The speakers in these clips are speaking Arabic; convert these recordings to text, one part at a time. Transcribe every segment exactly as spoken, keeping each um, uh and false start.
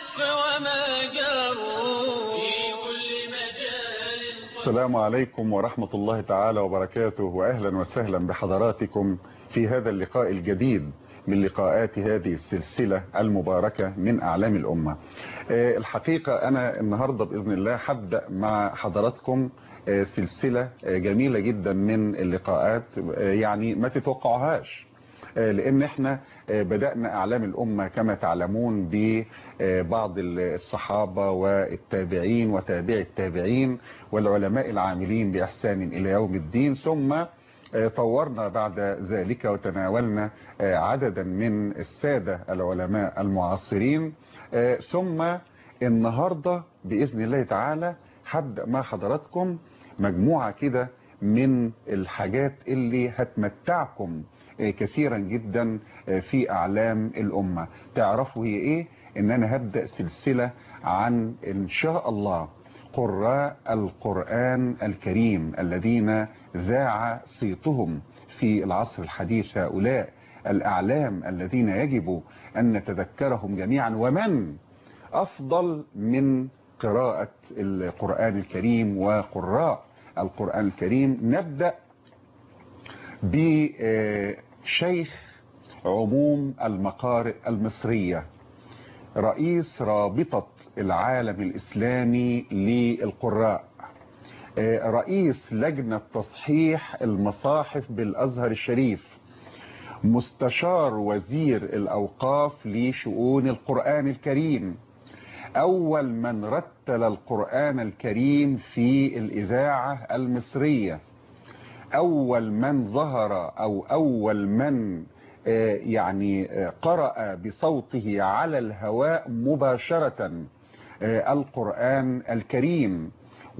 الحق وما جاروا في كل مجال. السلام عليكم ورحمة الله تعالى وبركاته، وأهلا وسهلا بحضراتكم في هذا اللقاء الجديد من لقاءات هذه السلسلة المباركة من أعلام الأمة. الحقيقة أنا النهاردة بإذن الله هبدأ مع حضراتكم سلسلة جميلة جدا من اللقاءات، يعني ما تتوقعوهاش، لأن احنا بدأنا أعلام الأمة كما تعلمون ببعض الصحابة والتابعين وتابع التابعين والعلماء العاملين بإحسان إلى يوم الدين، ثم طورنا بعد ذلك وتناولنا عددا من السادة العلماء المعاصرين. ثم النهاردة بإذن الله تعالى هبدأ مع حضراتكم مجموعة كده من الحاجات اللي هتمتعكم كثيرا جدا في أعلام الأمة. تعرفوا هي إيه؟ إن أنا هبدأ سلسلة عن إن شاء الله قراء القرآن الكريم الذين ذاع صيتهم في العصر الحديث، هؤلاء الأعلام الذين يجب أن نتذكرهم جميعا. ومن أفضل من قراءة القرآن الكريم وقراء القرآن الكريم؟ نبدأ بشيخ عموم المقارئ المصرية، رئيس رابطة العالم الإسلامي للقراء، رئيس لجنة تصحيح المصاحف بالأزهر الشريف، مستشار وزير الأوقاف لشؤون القرآن الكريم، أول من رتل القرآن الكريم في الإذاعة المصرية، أول من ظهر أو أول من يعني قرأ بصوته على الهواء مباشرة القرآن الكريم،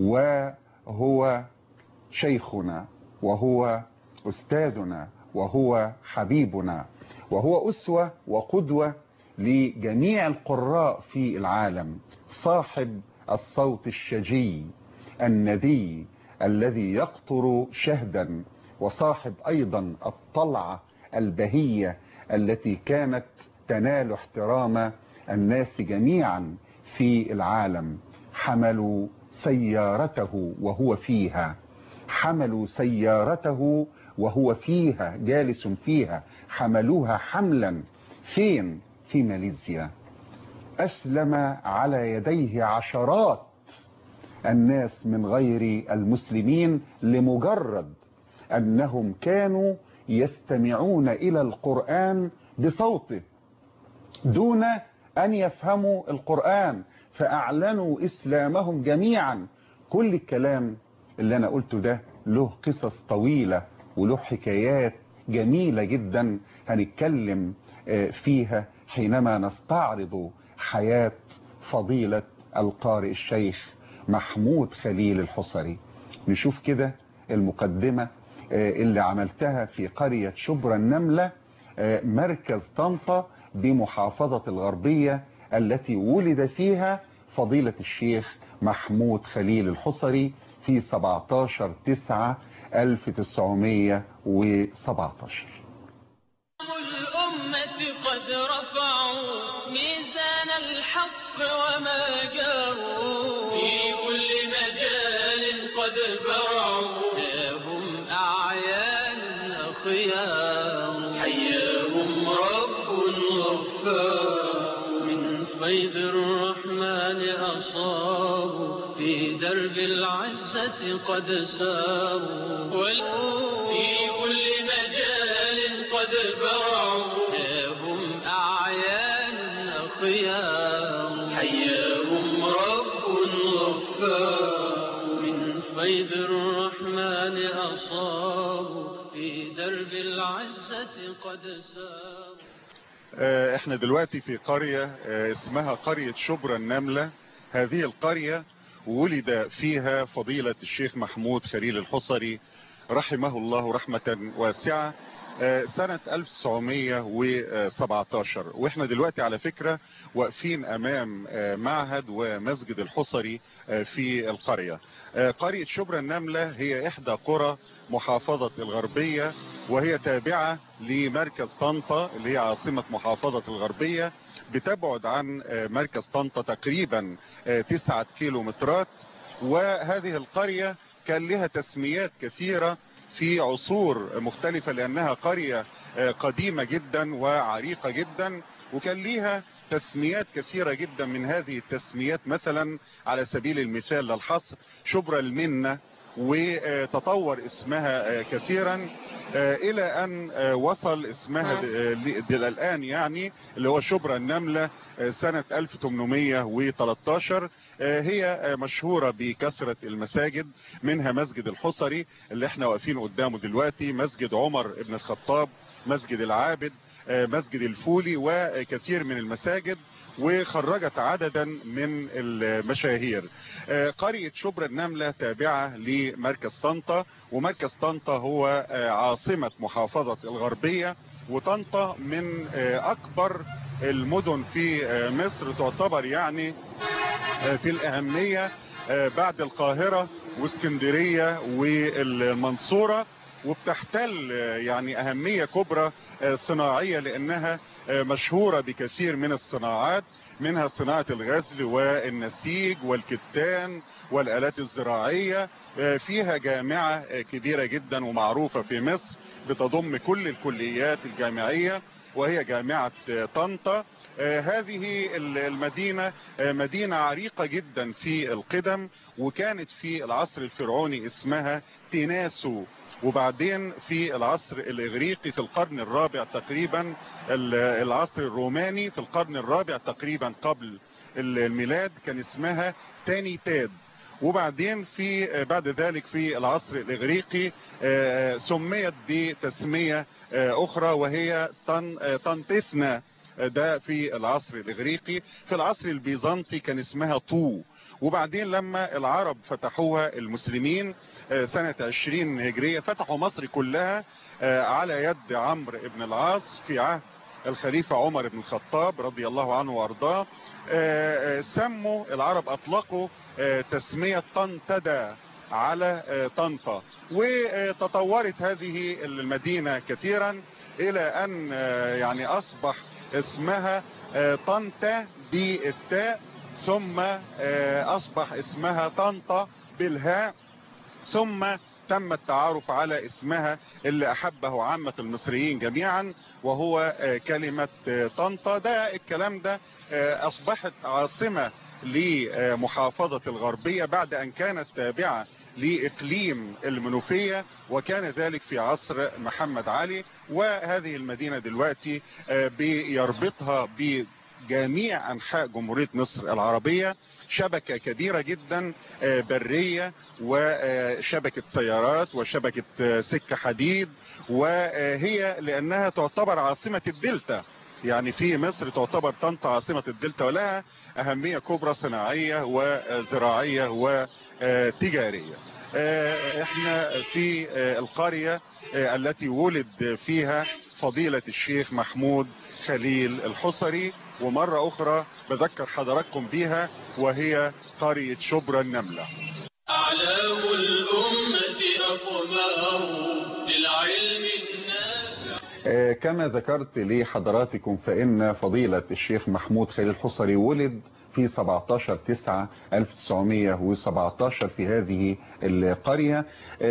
وهو شيخنا وهو أستاذنا وهو حبيبنا وهو أسوة وقدوة لجميع القراء في العالم، صاحب الصوت الشجي الندي الذي يقطر شهدا، وصاحب أيضا الطلعة البهية التي كانت تنال احترام الناس جميعا في العالم. حملوا سيارته وهو فيها، حملوا سيارته وهو فيها جالس فيها، حملوها حملا فين؟ في ماليزيا. أسلم على يديه عشرات الناس من غير المسلمين لمجرد أنهم كانوا يستمعون إلى القرآن بصوته دون أن يفهموا القرآن، فأعلنوا إسلامهم جميعا. كل الكلام اللي أنا قلته ده له قصص طويلة وله حكايات جميلة جدا هنتكلم فيها حينما نستعرض حياة فضيلة القارئ الشيخ محمود خليل الحصري. نشوف كده المقدمة اللي عملتها في قرية شبرا النملة، مركز طنطا بمحافظة الغربية التي ولد فيها فضيلة الشيخ محمود خليل الحصري في سبعتاشر تسعة ألف وتسعمية وسبعتاشر. الأمة قد رفعوا ميزان الحق وما جاروا في كل مجال قد برعوا، هم أعيان أخيار حياهم رب غفار، من فيض الرحمن أصابوا في درب العزة قد ساروا، في كل مجال قد برعوا، هم أعيان أخيار حياهم رب غفار، من فيض الرحمن أصابوا في درب العزة قد ساروا. احنا دلوقتي في قرية اسمها قرية شبرا النملة. هذه القرية ولد فيها فضيلة الشيخ محمود خليل الحصري رحمه الله رحمة واسعة. سنة ألف وتسعمية وسبعتاشر. واحنا دلوقتي على فكرة واقفين امام معهد ومسجد الحصري في القرية. قرية شبرا النملة هي احدى قرى محافظة الغربية، وهي تابعة لمركز طنطا اللي هي عاصمة محافظة الغربية، بتبعد عن مركز طنطا تقريبا تسعة كيلومترات. وهذه القرية كان لها تسميات كثيرة في عصور مختلفة، لأنها قرية قديمة جدا وعريقة جدا، وكان لها تسميات كثيرة جدا. من هذه التسميات مثلا على سبيل المثال للحصر شبرا المنة، وتطور اسمها كثيرا الى ان وصل اسمها الان يعني اللي هو شبرا النملة سنة ألف وثمانمية وتلتاشر. هي مشهورة بكثرة المساجد، منها مسجد الحصري اللي احنا واقفين قدامه دلوقتي، مسجد عمر بن الخطاب، مسجد العابد، مسجد الفولي، وكثير من المساجد، وخرجت عددا من المشاهير. قرية شبرا النملة تابعة لمركز طنطا، ومركز طنطا هو عاصمة محافظة الغربية. وطنطا من اكبر المدن في مصر، تعتبر يعني في الاهمية بعد القاهرة واسكندرية والمنصورة، وبتحتل يعني اهمية كبرى صناعية، لانها مشهورة بكثير من الصناعات، منها صناعة الغزل والنسيج والكتان والآلات الزراعية. فيها جامعة كبيرة جدا ومعروفة في مصر بتضم كل الكليات الجامعية، وهي جامعة طنطا. هذه المدينة مدينة عريقة جدا في القدم، وكانت في العصر الفرعوني اسمها تيناسو، وبعدين في العصر الاغريقي في القرن الرابع تقريبا، العصر الروماني في القرن الرابع تقريبا قبل الميلاد كان اسمها تانيتاد، وبعدين في بعد ذلك في العصر الاغريقي سميت بتسمية اخرى وهي طنطسنا، ده في العصر الاغريقي. في العصر البيزنطي كان اسمها طو، وبعدين لما العرب فتحوها المسلمين سنة عشرين هجرية، فتحوا مصر كلها على يد عمرو بن العاص في عهد الخليفة عمر بن الخطاب رضي الله عنه وارضاه. سموا العرب اطلقوا تسمية طنطدا على طنطا، وتطورت هذه المدينة كثيرا الى ان يعني اصبح اسمها طنطا بالتاء، ثم اصبح اسمها طنطا بالهاء، ثم تم التعارف على اسمها اللي احبه عامة المصريين جميعا، وهو كلمة طنطا. ده الكلام ده اصبحت عاصمة لمحافظة الغربية بعد ان كانت تابعة لإقليم المنوفية، وكان ذلك في عصر محمد علي. وهذه المدينة دلوقتي بيربطها بجميع أنحاء جمهورية مصر العربية شبكة كبيرة جدا برية، وشبكة سيارات، وشبكة سكة حديد، وهي لأنها تعتبر عاصمة الدلتا، يعني في مصر تعتبر طنطا عاصمة الدلتا، ولها أهمية كبرى صناعية وزراعية وتجارية. احنا في القرية التي ولد فيها فضيلة الشيخ محمود خليل الحصري، ومرة أخرى بذكر حضراتكم بيها، وهي قرية شبرا النملة. أعلام الأمة أقمار للعلم النافع. كما ذكرت لحضراتكم فإن فضيلة الشيخ محمود خليل الحصري ولد في سبعتاشر تسعة ألف وتسعمية وسبعتاشر في هذه القرية.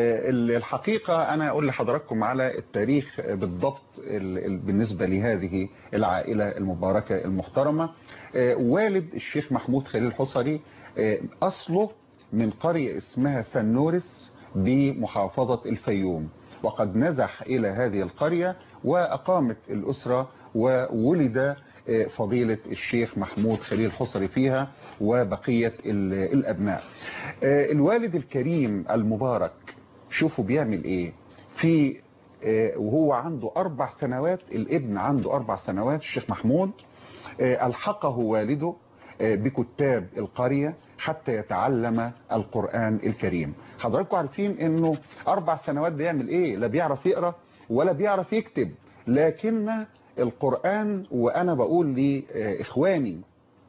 الحقيقة أنا أقول لحضراتكم على التاريخ بالضبط بالنسبة لهذه العائلة المباركة المحترمة. والد الشيخ محمود خليل الحصري أصله من قرية اسمها سنورس بمحافظة الفيوم، وقد نزح إلى هذه القرية وأقامت الأسرة، وولد فضيلة الشيخ محمود خليل الحصري فيها وبقية الأبناء. الوالد الكريم المبارك شوفوا بيعمل إيه في وهو عنده أربع سنوات، الابن عنده أربع سنوات الشيخ محمود، ألحقه والده بكتاب القرية حتى يتعلم القرآن الكريم. حضراتكم عارفين انه اربع سنوات بيعمل ايه؟ لا بيعرف يقرأ ولا بيعرف يكتب، لكن القرآن، وأنا بقول لإخواني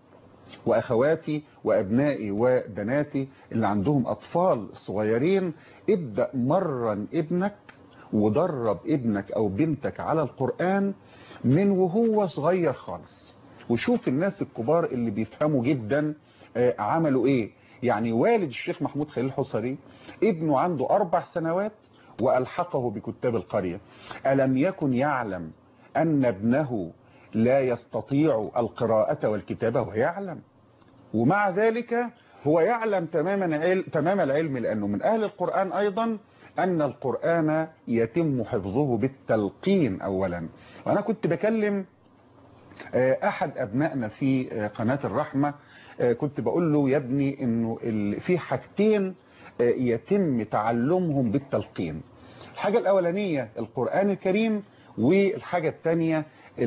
وأخواتي وأبنائي وبناتي اللي عندهم أطفال صغيرين، ابدأ مرن ابنك ودرب ابنك أو بنتك على القرآن من وهو صغير خالص، وشوف الناس الكبار اللي بيفهموا جدا عملوا ايه. يعني والد الشيخ محمود خليل الحصري ابنه عنده أربع سنوات وألحقه بكتاب القرية. ألم يكن يعلم أن ابنه لا يستطيع القراءة والكتابة؟ ويعلم، ومع ذلك هو يعلم تماما علم تمام العلم، لأنه من أهل القرآن أيضا أن القرآن يتم حفظه بالتلقين أولا. وأنا كنت بكلم أحد أبنائنا في قناة الرحمة، كنت بقول له يا ابني إنه في حاجتين يتم تعلمهم بالتلقين. الحاجة الأولانية القرآن الكريم، والحاجة الثانية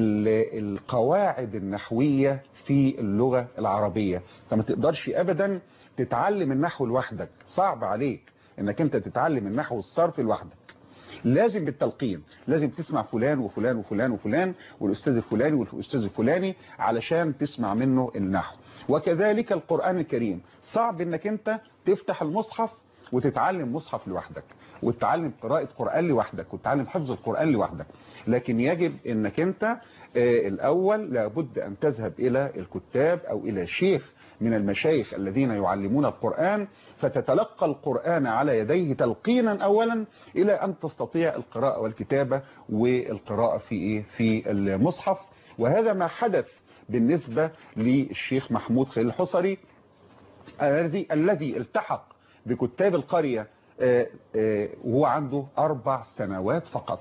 القواعد النحوية في اللغة العربية. فما تقدرش أبدا تتعلم النحو لوحدك، صعب عليك انك انت تتعلم النحو والصرف لوحدك، لازم بالتلقين، لازم تسمع فلان وفلان وفلان وفلان والأستاذ الفلاني والأستاذ الفلاني علشان تسمع منه النحو. وكذلك القرآن الكريم، صعب انك انت تفتح المصحف وتتعلم مصحف لوحدك، وتتعلم قراءة قرآن لوحدك، وتتعلم حفظ القرآن لوحدك، لكن يجب انك انت الأول لابد أن تذهب إلى الكتاب أو إلى شيخ من المشايخ الذين يعلمون القرآن، فتتلقى القرآن على يديه تلقينا أولا إلى أن تستطيع القراءة والكتابة والقراءة في إيه؟ في المصحف. وهذا ما حدث بالنسبة للشيخ محمود خليل الحصري الذي الذي التحق بكتاب القرية وهو عنده أربع سنوات فقط.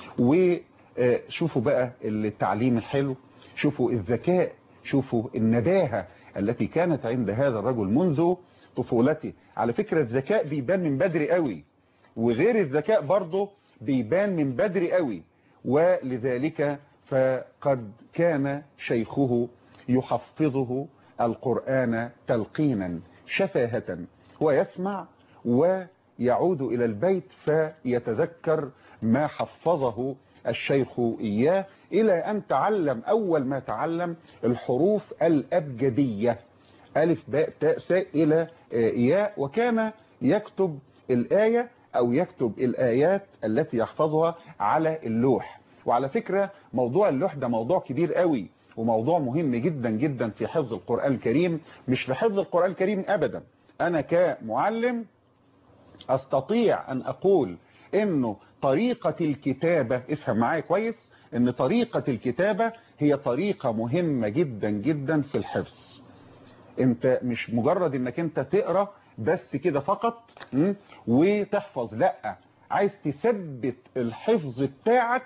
وشوفوا بقى التعليم الحلو، شوفوا الذكاء، شوفوا النباهة التي كانت عند هذا الرجل منذ طفولته. على فكرة الذكاء بيبان من بدري قوي، وغير الذكاء برضه بيبان من بدري قوي، ولذلك فقد كان شيخه يحفظه القرآن تلقينا شفاهة، ويسمع ويعود إلى البيت فيتذكر ما حفظه الشيخ إياه، إلى أن تعلم أول ما تعلم الحروف الأبجدية، ألف باء تاء ساء إلى ياء، وكان يكتب الآية أو يكتب الآيات التي يحفظها على اللوح. وعلى فكرة موضوع اللوح ده موضوع كبير قوي، وموضوع مهم جدا جدا في حفظ القرآن الكريم، مش في حفظ القرآن الكريم أبدا. أنا كمعلم أستطيع أن أقول إنه طريقة الكتابة، افهم معايا كويس، إن طريقة الكتابة هي طريقة مهمة جدا جدا في الحفظ. انت مش مجرد انك انت تقرأ بس كده فقط وتحفظ، لا، عايز تثبت الحفظ بتاعك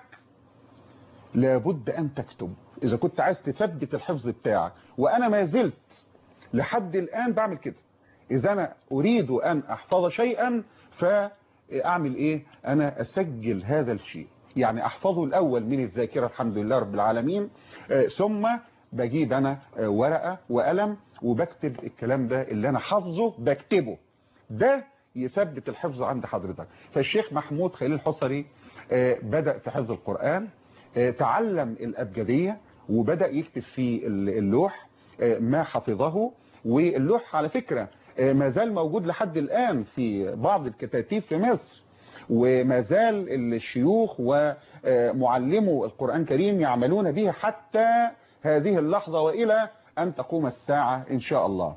لابد ان تكتب. اذا كنت عايز تثبت الحفظ بتاعك، وانا ما زلت لحد الان بعمل كده، اذا انا اريد ان احفظ شيئا فاعمل ايه؟ انا اسجل هذا الشيء، يعني احفظه الاول من الذاكرة الحمد لله رب العالمين، ثم بجيب انا ورقة وقلم وبكتب الكلام ده اللي انا حافظه بكتبه، ده يثبت الحفظ عند حضرتك. فالشيخ محمود خليل الحصري بدأ في حفظ القرآن، تعلم الأبجدية وبدأ يكتب في اللوح ما حفظه. واللوح على فكرة ما زال موجود لحد الآن في بعض الكتاتيب في مصر، وما زال الشيوخ ومعلمو القرآن الكريم يعملون به حتى هذه اللحظة وإلى أن تقوم الساعة إن شاء الله.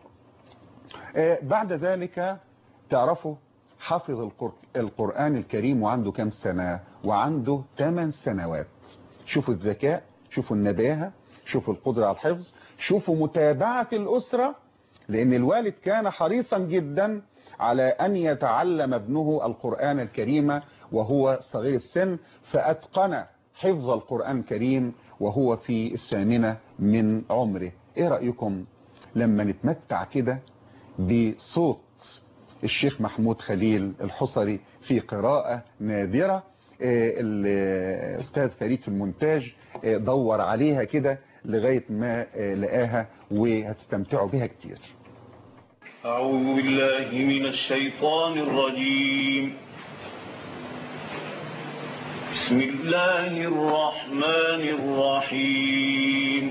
بعد ذلك تعرفوا حفظ القرآن الكريم وعنده كم سنة؟ وعنده ثمان سنوات. شوفوا الذكاء، شوفوا النباهة، شوفوا القدرة على الحفظ، شوفوا متابعة الأسرة، لأن الوالد كان حريصا جدا على أن يتعلم ابنه القرآن الكريم وهو صغير السن، فأتقن حفظ القرآن الكريم وهو في الثامنة من عمره. ايه رأيكم لما نتمتع كده بصوت الشيخ محمود خليل الحصري في قراءة نادرة؟ الأستاذ فريد في المونتاج دور عليها كده لغاية ما لقاها، وهتستمتعوا بها كتير. أعوذ بالله من الشيطان الرجيم. بسم الله الرحمن الرحيم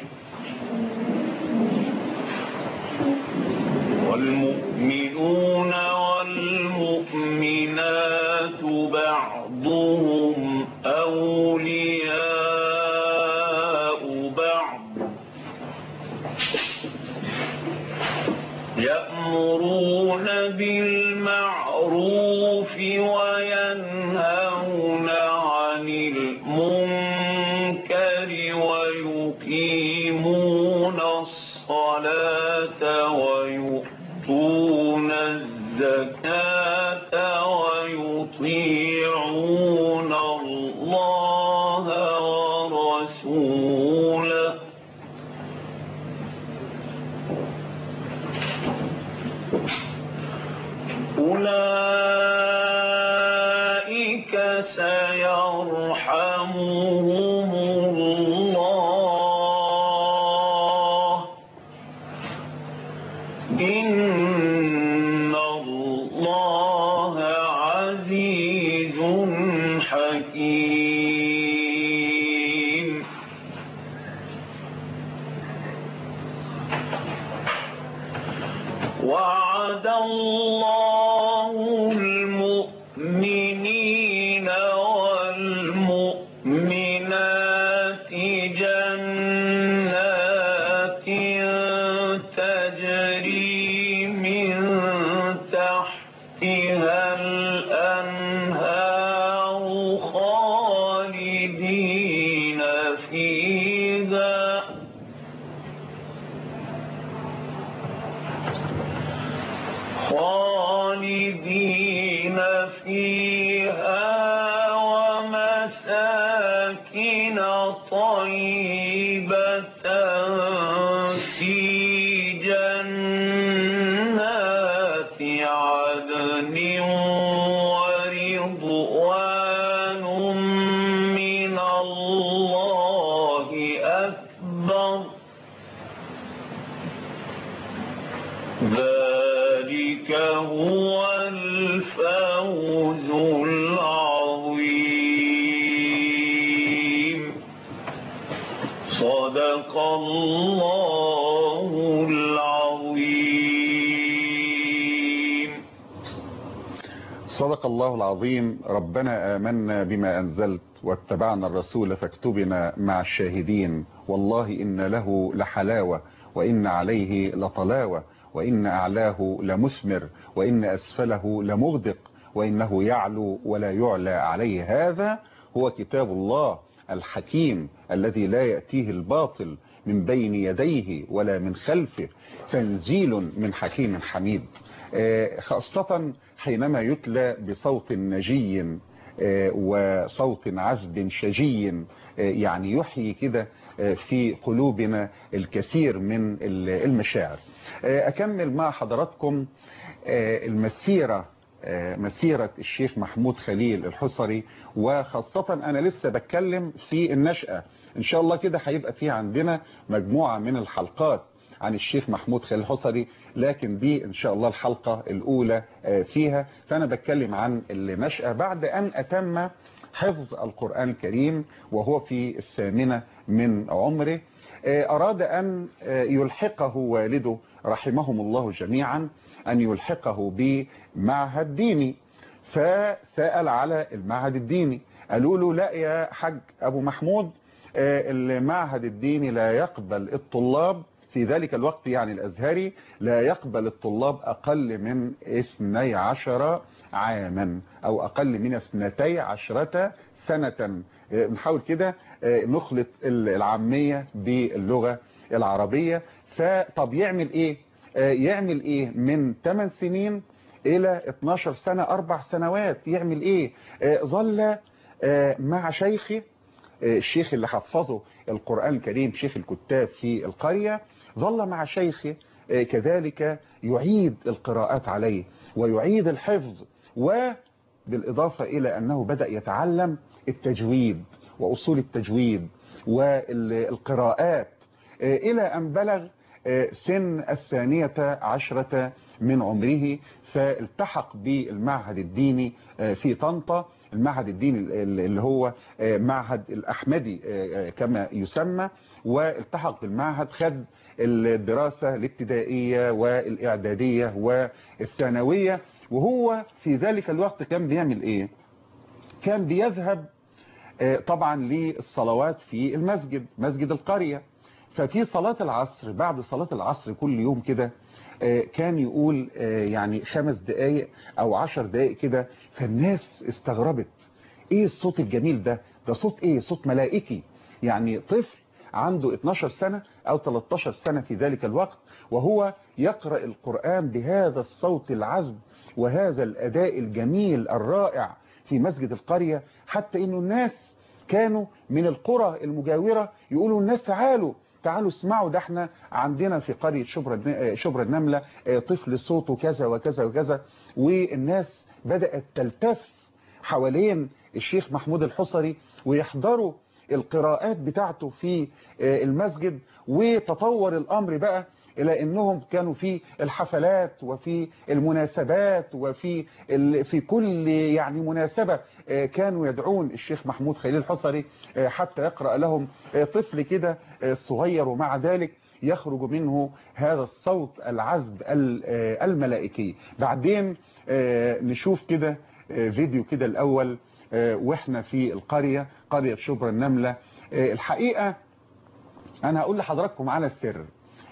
والمؤمنون والمؤمنات بعضهم أولياء بعض يأمرون بالمعروف وينهون عن المنكر ويقيمون الصلاة ويؤتون الزكاة ويطيعون الله ورسوله أولئك سيرحمهم الله إن الله عزيز حكيم وعد الله المؤمنين والمؤمنات جنات تجري من تحتها الأنهار خالدين فيها خالدين فيها ومساكن طيبة في جنات عدن ورضوان من الله أكبر ذلك هو الفوز العظيم صدق الله العظيم. صدق الله العظيم. ربنا آمنا بما أنزلت واتبعنا الرسول فاكتبنا مع الشاهدين والله إن له لحلاوة وإن عليه لطلاوة وإن أعلاه لمثمر وإن أسفله لمغدق وإنه يعلو ولا يعلى عليه. هذا هو كتاب الله الحكيم الذي لا يأتيه الباطل من بين يديه ولا من خلفه تنزيل من حكيم حميد. خاصة حينما يتلى بصوت نجي وصوت عذب شجي يعني يحيي كده في قلوبنا الكثير من المشاعر. أكمل مع حضراتكم المسيرة مسيرة الشيخ محمود خليل الحصري، وخاصة أنا لسه بتكلم في النشأة. إن شاء الله كده هيبقى في عندنا مجموعة من الحلقات عن الشيخ محمود خليل الحصري، لكن دي إن شاء الله الحلقة الأولى فيها. فأنا بتكلم عن النشأة بعد أن أتم حفظ القرآن الكريم وهو في الثامنة من عمره. أراد أن يلحقه والده رحمهم الله جميعا أن يلحقه بمعهد ديني، فسأل على المعهد الديني. قالوا له لا يا حاج أبو محمود، المعهد الديني لا يقبل الطلاب في ذلك الوقت، يعني الأزهري لا يقبل الطلاب أقل من اثني عشر عاما أو أقل من اثنتي عشرة سنة. نحاول كده نخلط العامية باللغة العربية. فطب يعمل إيه؟ يعمل إيه من ثمان سنين إلى اثناشر سنة، أربع سنوات؟ يعمل إيه؟ ظل مع شيخه، الشيخ اللي حفظه القرآن الكريم، شيخ الكتاب في القرية، ظل مع شيخه كذلك يعيد القراءات عليه ويعيد الحفظ، وبالإضافة إلى أنه بدأ يتعلم التجويد وأصول التجويد والقراءات، إلى أن بلغ سن الثانية عشرة من عمره، فالتحق بالمعهد الديني في طنطا، المعهد الديني اللي هو معهد الأحمدي كما يسمى، والتحق بالمعهد، خد الدراسة الابتدائية والإعدادية والثانوية. وهو في ذلك الوقت كان بيعمل إيه؟ كان بيذهب طبعا للصلوات في المسجد، مسجد القرية. ففي صلاة العصر، بعد صلاة العصر كل يوم كده كان يقول يعني خمس دقايق او عشر دقايق كده، فالناس استغربت، ايه الصوت الجميل ده؟ ده صوت ايه؟ صوت ملائكي. يعني طفل عنده اتناشر سنة او تلتاشر سنة في ذلك الوقت، وهو يقرأ القرآن بهذا الصوت العذب وهذا الأداء الجميل الرائع في مسجد القرية، حتى انه الناس كانوا من القرى المجاورة يقولوا الناس تعالوا تعالوا اسمعوا، ده احنا عندنا في قرية شبرا شبرا النملة طفل صوته كذا وكذا وكذا. والناس بدأت تلتف حوالين الشيخ محمود الحصري ويحضروا القراءات بتاعته في المسجد. وتطور الأمر بقى إلى أنهم كانوا في الحفلات وفي المناسبات وفي في كل يعني مناسبة كانوا يدعون الشيخ محمود خليل الحصري حتى يقرأ لهم طفل كده صغير، ومع ذلك يخرج منه هذا الصوت العذب الملائكي. بعدين نشوف كده فيديو كده الأول واحنا في القرية، قرية شبرا النملة. الحقيقة أنا هقول لحضراتكم على السر.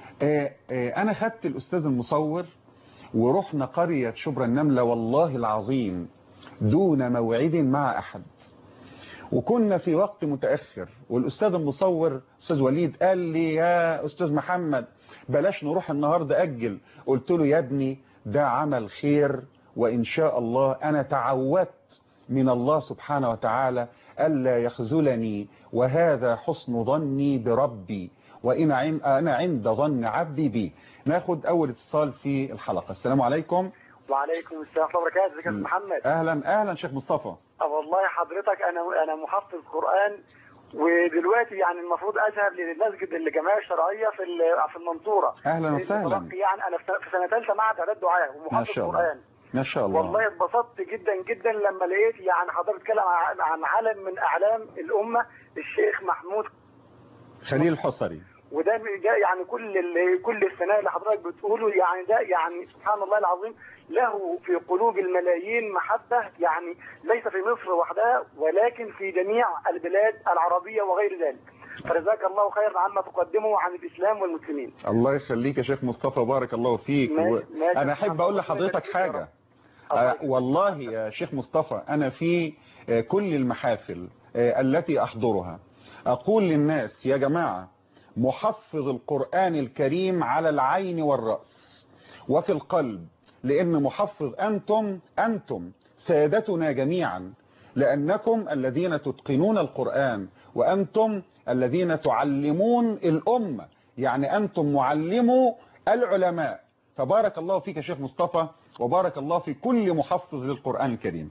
أنا خدت الأستاذ المصور ورحنا قرية شبرا النملة والله العظيم دون موعد مع أحد، وكنا في وقت متأخر، والأستاذ المصور أستاذ وليد قال لي يا أستاذ محمد بلاش نروح النهاردة أجل. قلت له يا ابني ده عمل خير، وإن شاء الله أنا تعودت من الله سبحانه وتعالى ألا يخذلني، وهذا حسن ظني بربي، وإن أنا عند ظن عبدي بي. ناخد أول اتصال في الحلقة. السلام عليكم. وعليكم السلام ورحمة الله وبركاته. ازيك يا محمد؟ أهلا أهلا شيخ مصطفى. اه والله حضرتك أنا أنا محفظ قرآن، ودلوقتي يعني المفروض أذهب للمسجد الجمعية الشرعية في في المنصورة. أهلا وسهلا. يعني أنا في سنة ثالثة معهد إعداد دعاء ومحفظ قرآن. ما شاء الله. والله اتبسطت جدا جدا لما لقيت يعني حضرتك بتتكلم عن علم من أعلام الأمة الشيخ محمود خليل الحصري، وده يعني كل كل الثناء اللي حضرتك بتقوله يعني ده يعني سبحان الله العظيم له في قلوب الملايين محبة، يعني ليس في مصر وحدها ولكن في جميع البلاد العربية وغير ذلك. فجزاك الله خيرا عما تقدمه عن الإسلام والمسلمين. الله يخليك يا شيخ مصطفى، بارك الله فيك. و... أنا أحب أقول لحضرتك حاجة. أه والله يا شيخ مصطفى أنا في كل المحافل التي أحضرها أقول للناس يا جماعة محفظ القرآن الكريم على العين والرأس وفي القلب، لأن محفظ أنتم أنتم سادتنا جميعا، لأنكم الذين تتقنون القرآن وأنتم الذين تعلمون الأمة، يعني أنتم معلمو العلماء. فبارك الله فيك يا شيخ مصطفى، وبارك الله في كل محفظ للقرآن الكريم.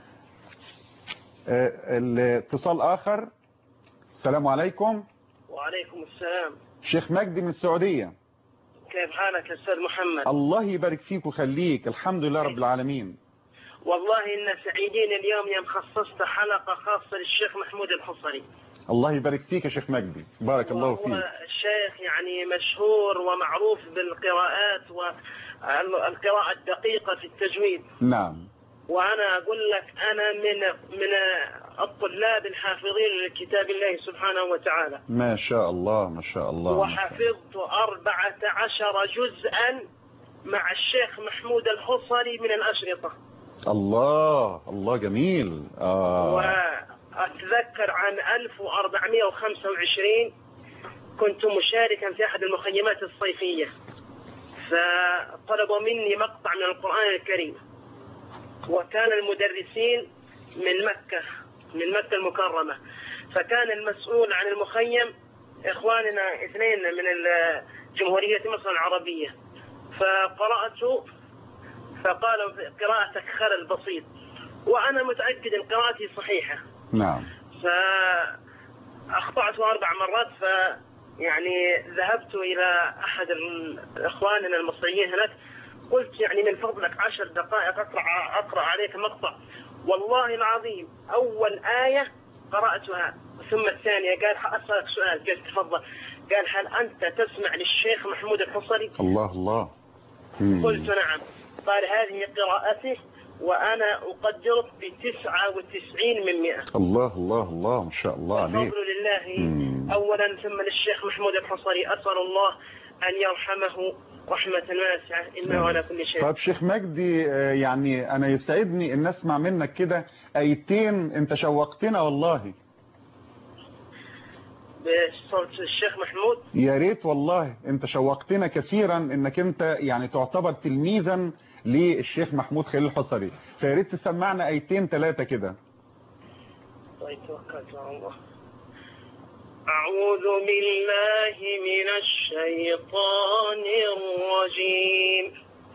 الاتصال آخر. السلام عليكم. وعليكم السلام. شيخ مجدي من السعودية. كيف حالك يا أستاذ محمد؟ الله يبارك فيك وخليك، الحمد لله رب العالمين. والله إن سعيدين اليوم يوم خصصت حلقة خاصة للشيخ محمود الحصري. الله يبارك فيك يا شيخ مجدي، بارك الله فيك. الشيخ يعني مشهور ومعروف بالقراءات والقراءة الدقيقة في التجويد. نعم. وأنا أقول لك أنا من من الطلاب الحافظين لكتاب الله سبحانه وتعالى. ما شاء الله ما شاء الله. وحفظت أربعة عشر جزءا مع الشيخ محمود الحصري من الأشرطة. الله الله جميل. آه. وأتذكر عن ألف وأربعمائة وخمسة وعشرين كنت مشاركا في أحد المخيمات الصيفية، فطلبوا مني مقطع من القرآن الكريم، وكان المدرسين من مكة من مكة المكرمة، فكان المسؤول عن المخيم إخواننا اثنين من جمهورية مصر العربية، فقرأت فقالوا قراءتك خلل بسيط، وأنا متأكد أن قراءتي صحيحة. نعم. فأخطأت أربع مرات، يعني ذهبت إلى أحد إخواننا المصريين هناك، قلت يعني من فضلك عشر دقائق أقرأ, أقرأ عليك مقطع. والله العظيم أول آية قرأتها ثم الثانية قال أسألك سؤال، قلت تفضل. قال هل أنت تسمع للشيخ محمود الحصري؟ الله الله. قلت نعم. قال هذه قراءته وأنا أقدرك بتسعة وتسعين من مئة. الله الله الله ما شاء الله عليك. الفضل لله مم. أولا ثم للشيخ محمود الحصري، أسأل الله أن يرحمه رحمة واسعة إنه على كل شيء. طيب شيخ مجدي، يعني أنا يسعدني أن أسمع منك كده آيتين، أنت شوقتنا والله. بصوت الشيخ محمود يا ريت والله، أنت شوقتنا كثيرا أنك أنت يعني تعتبر تلميذا للشيخ محمود خليل الحصري، فيا ريت تسمعنا آيتين ثلاثة كده. طيب توكلت على الله. أعوذ بالله من الشيطان الرجيم.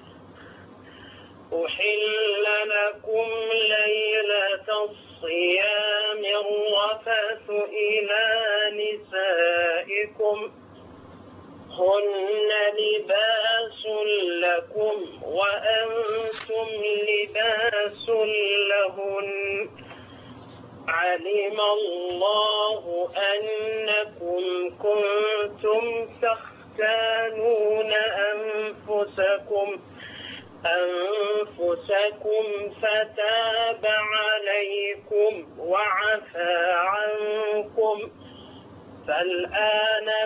أحل لكم ليلة الصيام الرفث إلى نسائكم هن لباس لكم وأنتم لباس لهن علم الله أنكم كنتم تختانون أنفسكم أنفسكم فتاب عليكم وعفى عنكم فالآن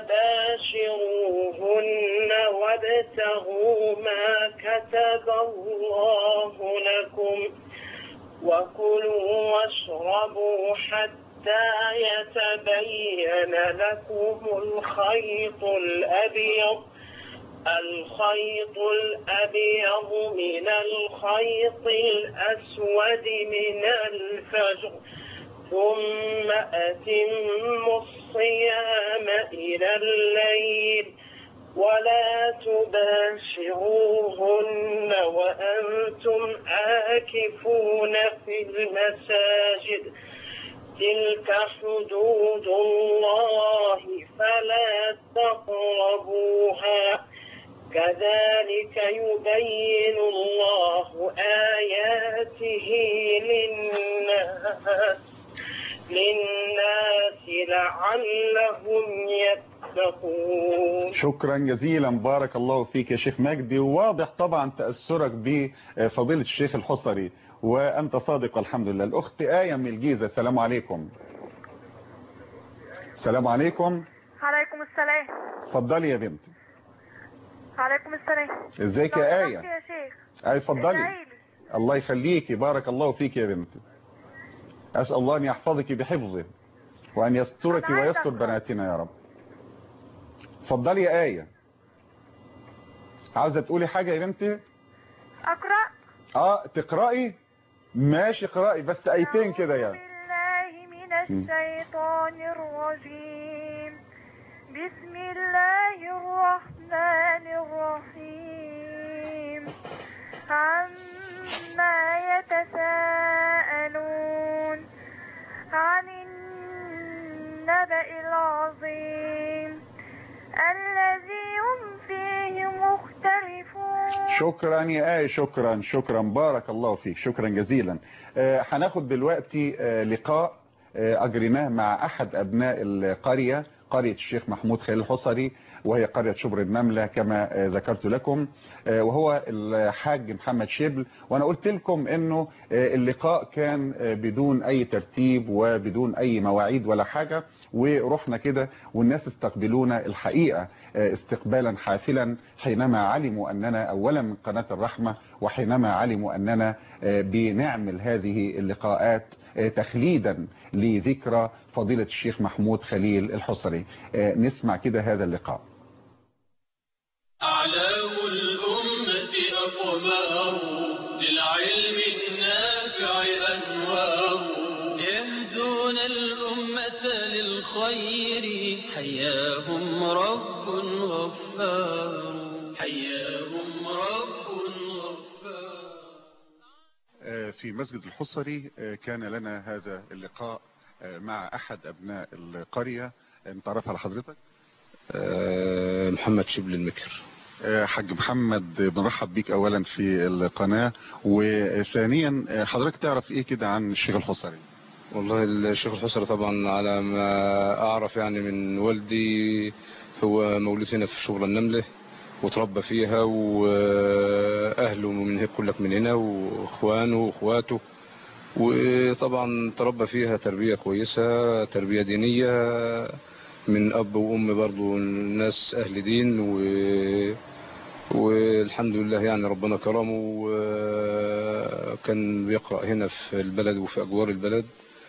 باشروهن وابتغوا ما كتب الله لكم وكلوا واشربوا حتى يتبين لكم الخيط الأبيض الخيط الأبيض من الخيط الأسود من الفجر ثم أتموا الصيام إلى الليل ولا تباشروهن وأنتم عاكفون في المساجد تلك حدود الله فلا تقربوها كذلك يبين الله آياته للناس للناس لعلهم يتقون. شكرا جزيلا، بارك الله فيك يا شيخ مجدي، وواضح طبعا تأثرك بفضيلة الشيخ الحصري وأنت صادق الحمد لله. الأخت آية من الجيزة، السلام عليكم. السلام عليكم. عليكم السلام. اتفضلي يا بنتي. عليكم السلام. ازيك يا آية؟ يا شيخ. اي اتفضلي. الله يخليكي، بارك الله فيك يا بنتي. أسأل الله أن يحفظك بحفظه وأن يسترك ويستر بناتنا يا رب. اتفضلي يا آية. عاوزة تقولي حاجة يا بنتي؟ أقرأ؟ اه تقرأي؟ ماشي اقرأي بس آيتين كده يعني. أعوذ بالله من الشيطان الرجيم. بسم الله الرحمن الرحيم. عما يتساءلون عن النبأ العظيم الذي هم فيه مختلفون. شكرا يا آية، شكرا شكرا بارك الله فيك، شكرا جزيلا. آه هناخد دلوقتي آه لقاء آه أجريناه مع أحد أبناء القرية، قرية الشيخ محمود خليل الحصري، وهي قرية شبر النملة كما ذكرت لكم، وهو الحاج محمد شبل. وانا قلت لكم انه اللقاء كان بدون اي ترتيب وبدون اي مواعيد ولا حاجة، ورحنا كده والناس استقبلونا الحقيقة استقبالا حافلا حينما علموا اننا اولا من قناة الرحمة، وحينما علموا اننا بنعمل هذه اللقاءات تخليدا لذكرى فضيلة الشيخ محمود خليل الحصري. نسمع كده هذا اللقاء. أعلام الأمة أقمار للعلم النافع أنوار يهدون الأمة للخير حياهم رب غفار حياهم رب غفار. في مسجد الحصري كان لنا هذا اللقاء مع أحد أبناء القرية. نتعرف على حضرتك. محمد شبل المكر. حاج محمد، بنرحب بيك اولا في القناة، وثانيا حضرتك تعرف ايه كده عن الشيخ الحصري؟ والله الشيخ الحصري طبعا على ما اعرف يعني من والدي، هو مولود هنا في شبرا النملة وتربى فيها، واهله من هيك كلك من هنا، واخوانه واخواته، وطبعا تربى فيها تربية كويسة، تربية دينية من اب وام برضو ناس اهل دين، و والحمد لله يعني ربنا كرمه، وكان بيقرأ هنا في البلد وفي أجوار البلد.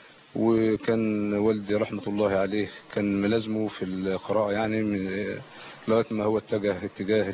وكان والدي رحمة الله عليه كان ملازمه في القراءة يعني من لغاية ما هو اتجه اتجاه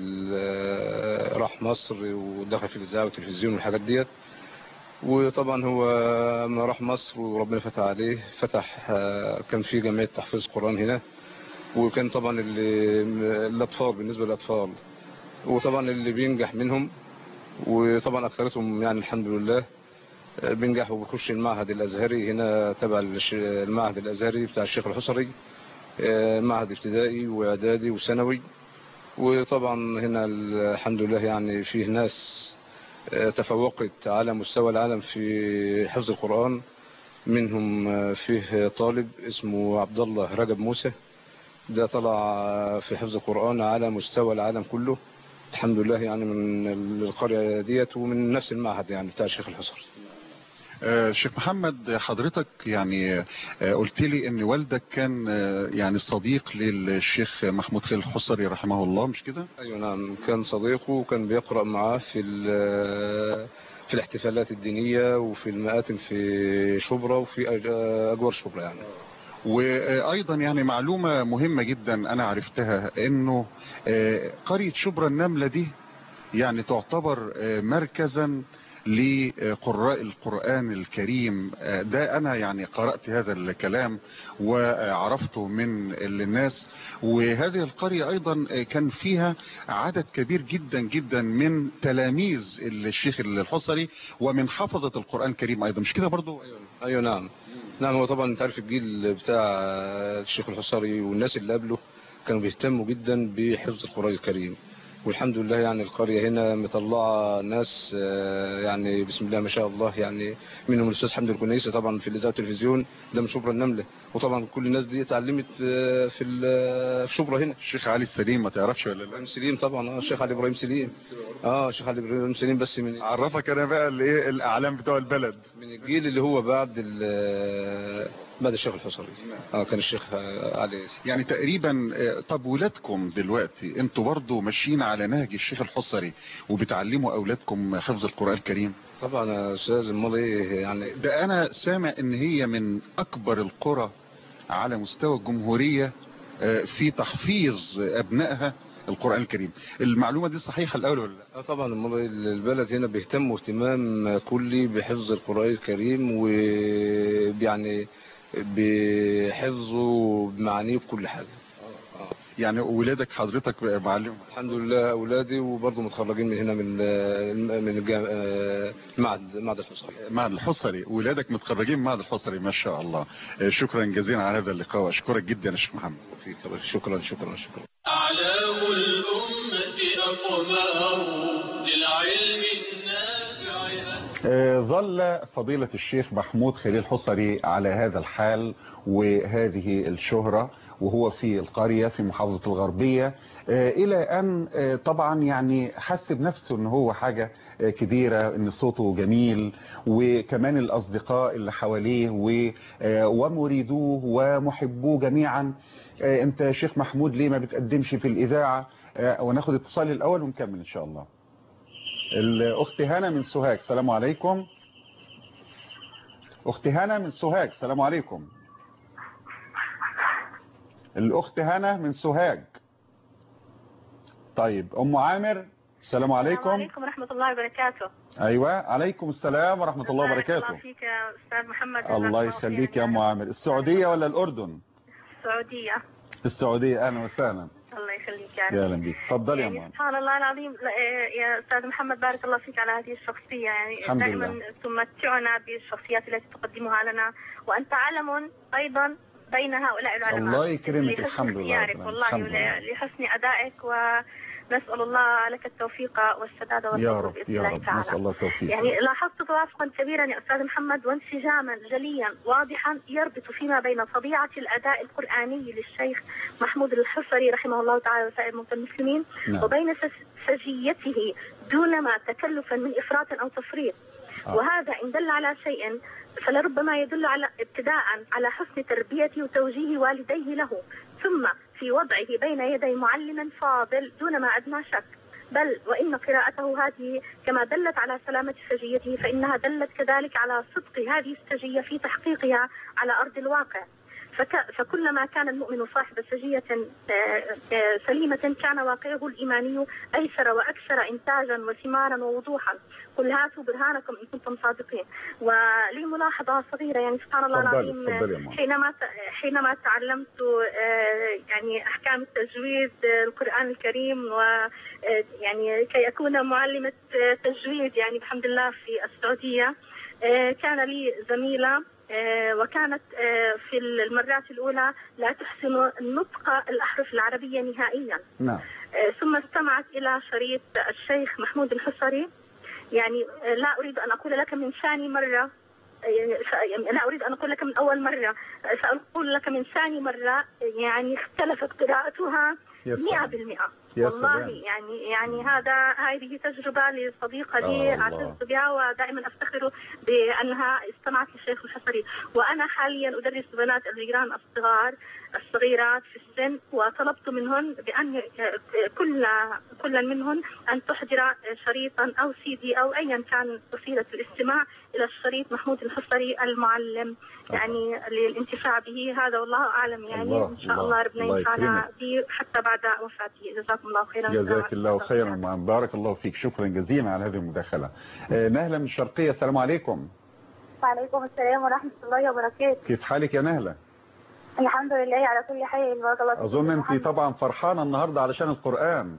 راح مصر ودخل في الإذاعة والتلفزيون والحاجات ديت. وطبعا هو ما راح مصر وربنا فتح عليه، فتح كان في جمعية تحفيظ قرآن هنا، وكان طبعا الأطفال بالنسبة للأطفال، وطبعا اللي بينجح منهم، وطبعا اكثرتهم يعني الحمد لله بينجحوا وبيخش المعهد الازهري هنا تبع المعهد الازهري بتاع الشيخ الحصري، معهد ابتدائي واعدادي وثانوي. وطبعا هنا الحمد لله يعني فيه ناس تفوقت على مستوى العالم في حفظ القرآن، منهم فيه طالب اسمه عبد الله رجب موسى، ده طلع في حفظ القرآن على مستوى العالم كله الحمد لله، يعني من القرية ديت ومن نفس المعهد يعني بتاع الشيخ الحصري. آه شيخ محمد، حضرتك يعني آه قلت لي ان والدك كان آه يعني صديق للشيخ محمود خليل الحصري رحمه الله، مش كده؟ ايوه نعم، كان صديقه وكان بيقرأ معاه في في الاحتفالات الدينية وفي المآتم في شبرا وفي اجوار شبرا يعني. وايضا يعني معلومة مهمة جدا انا عرفتها، انه قرية شبرا النملة دي يعني تعتبر مركزا لقراء القرآن الكريم. ده انا يعني قرأت هذا الكلام وعرفته من الناس. وهذه القرية ايضا كان فيها عدد كبير جدا جدا من تلاميذ الشيخ الحصري ومن حفظة القرآن الكريم ايضا، مش كده برضو؟ ايوه نعم نعم. هو طبعا انت عارف الجيل بتاع الشيخ الحصري والناس اللي قبله كانوا بيهتموا جدا بحفظ القرآن الكريم، والحمد لله يعني القرية هنا مطلعة ناس يعني بسم الله ما شاء الله، يعني منهم الأستاذ حمد الكنيسي طبعا في الإذاعة والتلفزيون ده من شبرا النملة، وطبعا كل الناس دي اتعلمت في في شبرا هنا. الشيخ علي السليم ما تعرفش ولا لا؟ ابراهيم سليم طبعا، اه الشيخ علي ابراهيم سليم، اه الشيخ علي ابراهيم سليم. بس من عرفك انا بقى الايه الاعلام بتوع البلد من الجيل اللي هو بعد بعد الشيخ الحصري، اه كان الشيخ علي يعني تقريبا. طب ولادكم دلوقتي انتوا برضو ماشيين على نهج الشيخ الحصري وبتعلموا اولادكم حفظ القرآن الكريم؟ طبعا يا استاذ، امال ايه يعني. ده انا سامع ان هي من اكبر القرى على مستوى الجمهورية في تحفيظ ابنائها القرآن الكريم. المعلومة دي صحيحة الاول ولا لا؟ اه طبعا، البلد هنا بيهتموا اهتمام كلي بحفظ القرآن الكريم، ويعني بحفظه بمعانيه بكل حاجة. يعني ولادك حضرتك معلم؟ الحمد لله اولادي وبرضه متخرجين من هنا من من المعهد المعهد الحصري. معهد الحصري، ولادك متخرجين من معهد الحصري ما شاء الله. شكرا جزيلا على هذا اللقاء، واشكرك جدا يا شيخ محمد. شكرا شكرا شكرا. أعلام الأمة أقمار للعلم النافع. ظل فضيلة الشيخ محمود خليل الحصري على هذا الحال وهذه الشهرة وهو في القرية في محافظة الغربية، إلى أن طبعا يعني حس بنفسه أنه هو حاجة كبيرة، أن صوته جميل، وكمان الأصدقاء اللي حواليه ومريدوه ومحبوه جميعا. أنت يا شيخ محمود ليه ما بتقدمش في الإذاعة؟ وناخد اتصال الأول ونكمل إن شاء الله. الأخت هنا من سوهاج، السلام عليكم. أخت هنا من سوهاج، السلام عليكم. الأخت هنا من سوهاج. طيب أم عامر، السلام عليكم. السلام عليكم ورحمة الله وبركاته. أيوة عليكم السلام ورحمة الله وبركاته. الله فيك يا أستاذ محمد. الله يخليك يا أم عامر. السعودية ولا الأردن؟ السعودية. السعودية، أهلا وسهلا. الله يخليك يا يا اهلا بيك، اتفضلي يا يعني سبحان الله العظيم يا استاذ محمد، بارك الله فيك على هذه الشخصيه، يعني دائما تمتعنا بالشخصيات التي تقدمها لنا، وانت علم ايضا بين هؤلاء العلماء. الله يكرمك. لحسن الحمد لله اختيارك والله، الحمد لله. لحسن أدائك، ونسأل الله لك التوفيق والسداد يا والتوفيق رب بإذن يا الله رب، تعالى. نسأل الله التوفيق. يعني لاحظت توافقا كبيرا يا أستاذ محمد، وانسجاما جليا واضحا يربط فيما بين طبيعة الأداء القرآني للشيخ محمود الحصري رحمه الله تعالى وسائر موتى المسلمين، نعم. وبين سجيته دون ما تكلفا من إفراط أو تفريط. آه. وهذا إن دل على شيء فلربما يدل على ابتداء على حسن تربية وتوجيه والديه له، ثم في وضعه بين يدي معلم فاضل دون ما أدنى شك. بل وإن قراءته هذه كما دلت على سلامة سجيته فإنها دلت كذلك على صدق هذه السجية في تحقيقها على أرض الواقع. فك... فكلما كان المؤمن صاحب سجية سليمة كان واقعه الإيماني أيسر وأكثر إنتاجا وثمارا ووضوحا. قل هاتوا برهانكم إن كنتم صادقين. ولي ملاحظة صغيرة، يعني سبحان الله العظيم، حينما حينما تعلمت يعني أحكام التجويد القرآن الكريم، ويعني كي أكون معلمة تجويد يعني بحمد الله في السعودية، كان لي زميلة وكانت في المرات الأولى لا تحسن نطق الأحرف العربية نهائيا. نعم. ثم استمعت إلى شريط الشيخ محمود الحصري، يعني لا أريد أن أقول لك من ثاني مرة، لا أريد أن أقول لك من أول مرة، سأقول لك من ثاني مرة، يعني اختلفت قراءتها مئة بالمئة والله. يعني يعني هذا هذه تجربة لصديقة لي أعتز بها ودائما أفتخر بأنها استمعت للشيخ الحصري. وأنا حاليا أدرس بنات الجيران الصغار الصغيرات في السن، وطلبت منهن بأن كل كل منهن أن تحضر شريطا أو سي دي أو أيا كان وسيلة الاستماع إلى الشريط محمود الحصري المعلم، يعني للانتفاع به. هذا والله أعلم، يعني الله إن شاء الله, الله ربنا ينفعنا به حتى بعد وفاته. جزاكم الله خيرا. جزاك الله خيرا، بارك الله فيك، شكرا جزيلا على هذه المداخلة. نهلة من الشرقية، السلام عليكم. وعليكم السلام ورحمة الله وبركاته. كيف حالك يا نهلة؟ الحمد لله على كل حال، بارك الله فيك. أظن أنت طبعا فرحانة النهاردة علشان القرآن.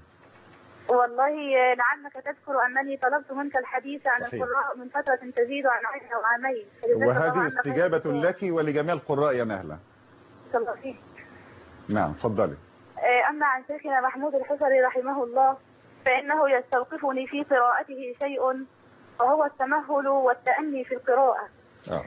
والله لعلك تذكر أنني طلبت منك الحديث عن صحيح. القراء من فترة تزيد عن عين أو عامين، وهذه استجابة لك ولجميع القراء يا نهلة. الله فيك. نعم تفضلي. أما عن شيخنا محمود الحصري رحمه الله فإنه يستوقفني في قراءته شيء، وهو التمهل والتأني في القراءة. آه.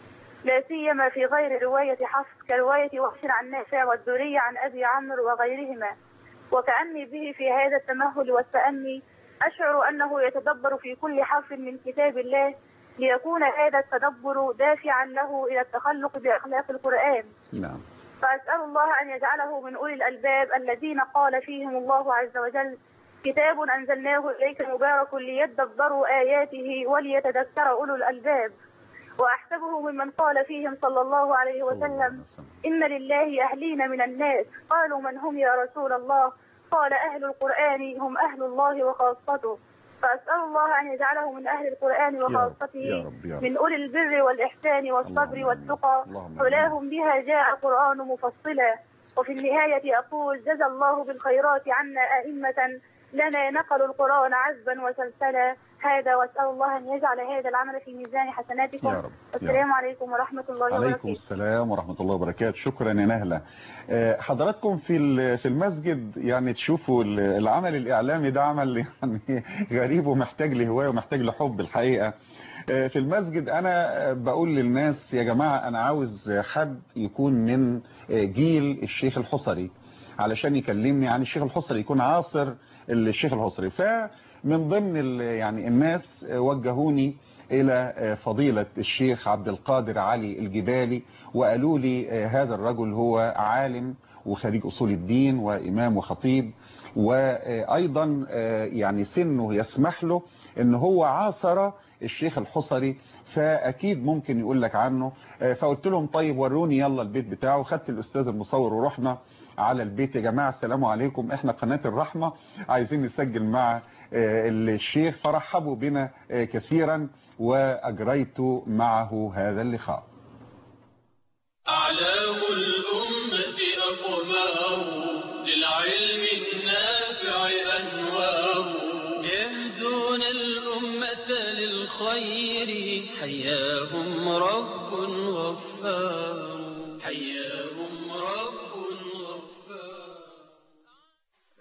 لا سيما في غير رواية حفص كرواية وحش عن نافع والدوري عن أبي عمرو وغيرهما. وكأني به في هذا التمهل والتأني أشعر أنه يتدبر في كل حرف من كتاب الله، ليكون هذا التدبر دافعا له إلى التخلق بأخلاق القرآن. نعم. فأسأل الله أن يجعله من أولي الألباب الذين قال فيهم الله عز وجل: كتاب أنزلناه إليك مبارك ليدبروا آياته وليتذكر أولو الألباب. وأحسبه ممن قال فيهم صلى الله عليه وسلم: إن لله أهلين من الناس. قالوا: من هم يا رسول الله؟ قال: أهل القرآن هم أهل الله وخاصته. فأسأل الله أن يجعله من أهل القرآن وخاصته، من أولي البر والإحسان والصبر والتقى، حلاهم بها جاء القرآن مفصلا. وفي النهاية أقول: جزى الله بالخيرات عنا أئمة لنا نقلوا القرآن عذبا وسلسلا. هذا وأسأل الله أن يجعل هذا العمل في ميزان حسناتكم. السلام عليكم ورحمة الله وبركاته. عليكم السلام ورحمة الله وبركاته. شكرا يا نهلة. حضراتكم في في المسجد يعني تشوفوا العمل الإعلامي ده عمل يعني غريب ومحتاج لهواية ومحتاج لحب الحقيقة. في المسجد أنا بقول للناس: يا جماعة أنا عاوز حد يكون من جيل الشيخ الحصري علشان يكلمني عن الشيخ الحصري، يكون عاصر الشيخ الحصري. فمن ضمن يعني الناس وجهوني إلى فضيلة الشيخ عبد القادر علي الجبالي، وقالوا لي هذا الرجل هو عالم وخريج أصول الدين وإمام وخطيب، وأيضا يعني سنه يسمح له ان هو عاصر الشيخ الحصري، فأكيد ممكن يقول لك عنه. فقلت لهم: طيب وروني يلا البيت بتاعه. خدت الأستاذ المصور ورحنا على البيت. يا جماعة السلام عليكم، احنا قناة الرحمة عايزين نسجل مع الشيخ. فرحبوا بنا كثيرا وأجريت معه هذا اللقاء. أعلام الأمة أقمار، للعلم النافع أنوار، يهدون الأمة للخير، حياهم رب غفار، حياهم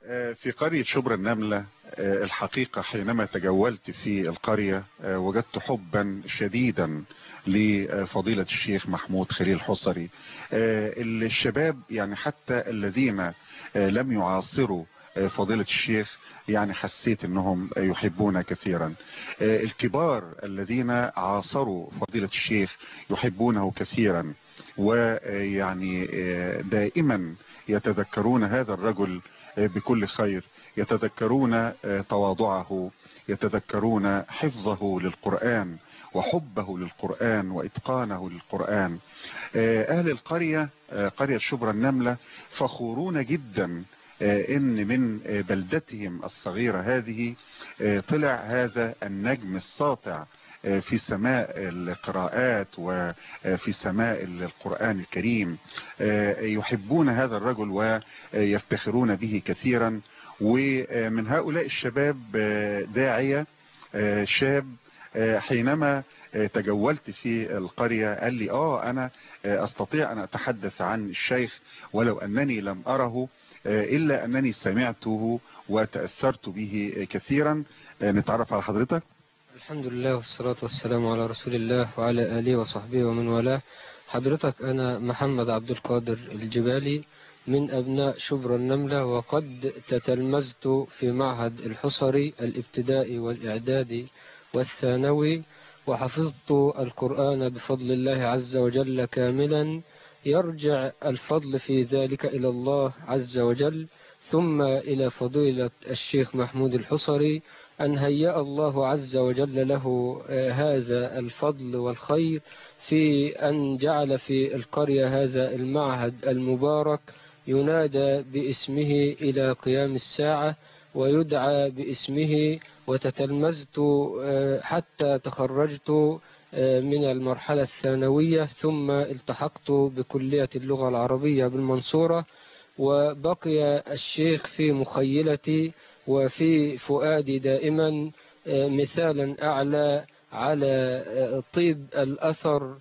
في قرية شبرا النملة الحقيقة حينما تجولت في القرية وجدت حبا شديدا لفضيلة الشيخ محمود خليل الحصري. الشباب يعني حتى الذين لم يعاصروا فضيلة الشيخ يعني حسيت انهم يحبون كثيرا. الكبار الذين عاصروا فضيلة الشيخ يحبونه كثيرا، ويعني دائما يتذكرون هذا الرجل بكل خير، يتذكرون تواضعه، يتذكرون حفظه للقرآن وحبه للقرآن وإتقانه للقرآن. أهل القرية قرية شبرا النملة فخورون جدا إن من بلدتهم الصغيرة هذه طلع هذا النجم الساطع في سماء القراءات وفي سماء القرآن الكريم. يحبون هذا الرجل ويفتخرون به كثيرا. ومن هؤلاء الشباب داعية شاب حينما تجولت في القرية قال لي اه انا استطيع ان اتحدث عن الشيخ ولو انني لم اره الا انني سمعته وتأثرت به كثيرا. نتعرف على حضرتك. الحمد لله والصلاة والسلام على رسول الله وعلى آله وصحبه ومن والاه. حضرتك أنا محمد عبد القادر الجبالي من أبناء شبرا النملة، وقد تتلمذت في معهد الحصري الابتدائي والإعدادي والثانوي، وحفظت القرآن بفضل الله عز وجل كاملا. يرجع الفضل في ذلك إلى الله عز وجل، ثم إلى فضيلة الشيخ محمود الحصري أن هيأ الله عز وجل له هذا الفضل والخير في أن جعل في القرية هذا المعهد المبارك ينادى باسمه إلى قيام الساعة ويدعى باسمه. وتتلمذت حتى تخرجت من المرحلة الثانوية، ثم التحقت بكلية اللغة العربية بالمنصورة. وبقي الشيخ في مخيلتي وفي فؤادي دائما مثالا أعلى على طيب الأثر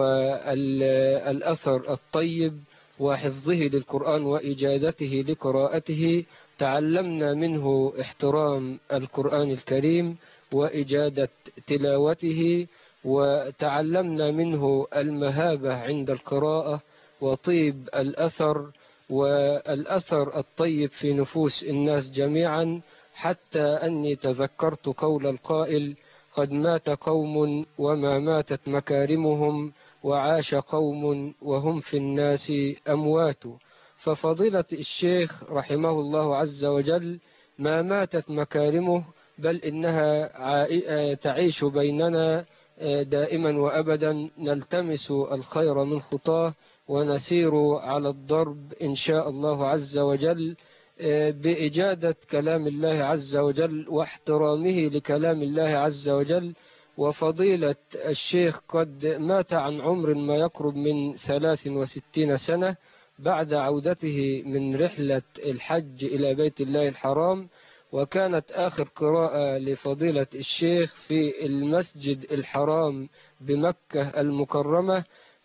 والأثر الطيب وحفظه للقرآن وإجادته لقراءته. تعلمنا منه احترام القرآن الكريم وإجادة تلاوته، وتعلمنا منه المهابة عند القراءة وطيب الأثر والأثر الطيب في نفوس الناس جميعا، حتى أني تذكرت قول القائل: قد مات قوم وما ماتت مكارمهم، وعاش قوم وهم في الناس أموات. ففضيلة الشيخ رحمه الله عز وجل ما ماتت مكارمه، بل إنها تعيش بيننا دائما وأبدا، نلتمس الخير من خطاه ونسير على الضرب إن شاء الله عز وجل بإجادة كلام الله عز وجل واحترامه لكلام الله عز وجل. وفضيلة الشيخ قد مات عن عمر ما يقرب من ثلاث وستين سنة بعد عودته من رحلة الحج إلى بيت الله الحرام، وكانت آخر قراءة لفضيلة الشيخ في المسجد الحرام بمكة المكرمة.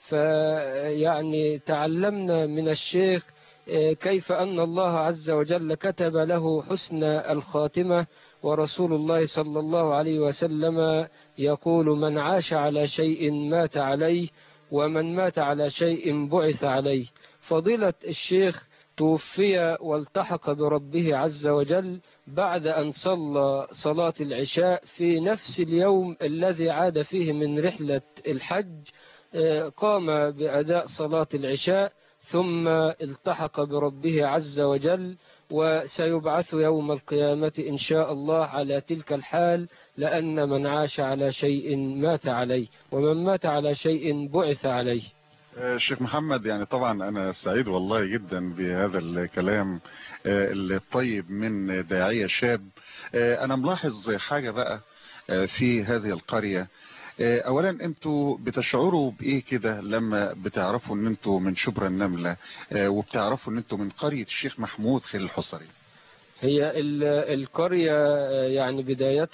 فيعني تعلمنا من الشيخ كيف أن الله عز وجل كتب له حسن الخاتمة، ورسول الله صلى الله عليه وسلم يقول: من عاش على شيء مات عليه، ومن مات على شيء بعث عليه. فضيلة الشيخ توفي والتحق بربه عز وجل بعد أن صلى صلاة العشاء في نفس اليوم الذي عاد فيه من رحلة الحج. قام بأداء صلاة العشاء ثم التحق بربه عز وجل، وسيبعث يوم القيامة إن شاء الله على تلك الحال، لأن من عاش على شيء مات عليه، ومن مات على شيء بعث عليه. الشيخ محمد، يعني طبعا أنا سعيد والله جدا بهذا الكلام الطيب من داعية شاب. أنا ملاحظ حاجة بقى في هذه القرية. اولا انتوا بتشعروا بايه كده لما بتعرفوا ان انتوا من شبرا النملة وبتعرفوا ان انتوا من قرية الشيخ محمود خليل الحصري؟ هي القرية يعني بداية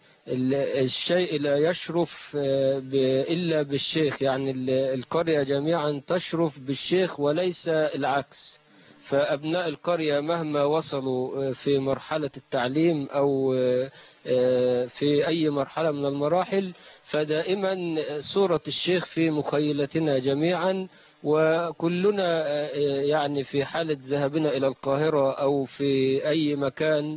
الشيء لا يشرف إلا بالشيخ، يعني القرية جميعا تشرف بالشيخ وليس العكس. فأبناء القرية مهما وصلوا في مرحلة التعليم أو في أي مرحلة من المراحل فدائما صورة الشيخ في مخيلتنا جميعا، وكلنا يعني في حالة ذهابنا إلى القاهرة أو في أي مكان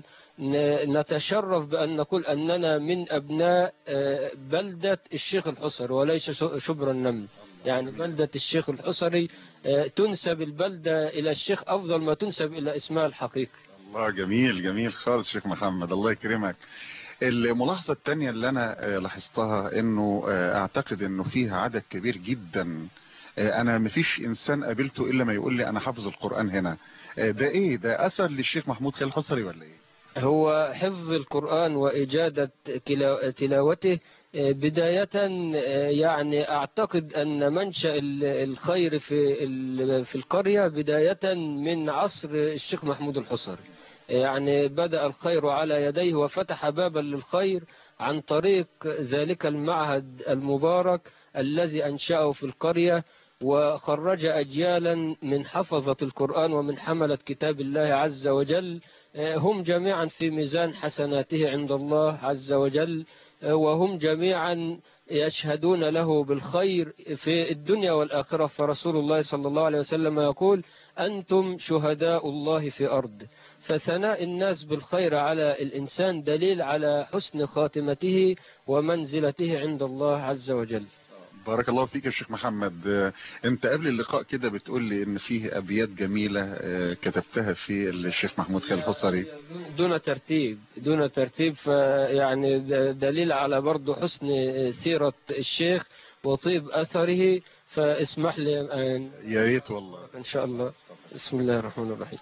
نتشرف بأن نقول أننا من أبناء بلدة الشيخ الحصري وليس شبرا النمل. يعني بلدة الشيخ الحصري تنسب البلدة إلى الشيخ أفضل ما تنسب إلى اسمها الحقيقي. الله، جميل جميل خالص شيخ محمد، الله يكرمك. الملاحظة الثانية اللي أنا لاحظتها إنه أعتقد إنه فيها عدد كبير جدا، أنا مفيش إنسان قابلته إلا ما يقول لي أنا حافظ القرآن هنا. ده إيه ده؟ أثر للشيخ محمود خليل الحصري ولا إيه؟ هو حفظ القرآن وإجادة تلاوته بداية، يعني أعتقد أن منشأ الخير في في القرية بداية من عصر الشيخ محمود الحصري. يعني بدأ الخير على يديه وفتح بابا للخير عن طريق ذلك المعهد المبارك الذي أنشأه في القرية، وخرج أجيالا من حفظة القرآن ومن حملة كتاب الله عز وجل، هم جميعا في ميزان حسناته عند الله عز وجل، وهم جميعا يشهدون له بالخير في الدنيا والآخرة. فرسول الله صلى الله عليه وسلم يقول أنتم شهداء الله في أرض. فثناء الناس بالخير على الإنسان دليل على حسن خاتمته ومنزلته عند الله عز وجل. بارك الله فيك يا شيخ محمد. انت قبل اللقاء كده بتقول لي ان فيه ابيات جميلة كتبتها في الشيخ محمود خليل الحصري دون ترتيب دون ترتيب فيعني دليل على برضو حسن سيرة الشيخ وطيب اثره، فاسمح لي ان يا ريت والله ان شاء الله. بسم الله الرحمن الرحيم.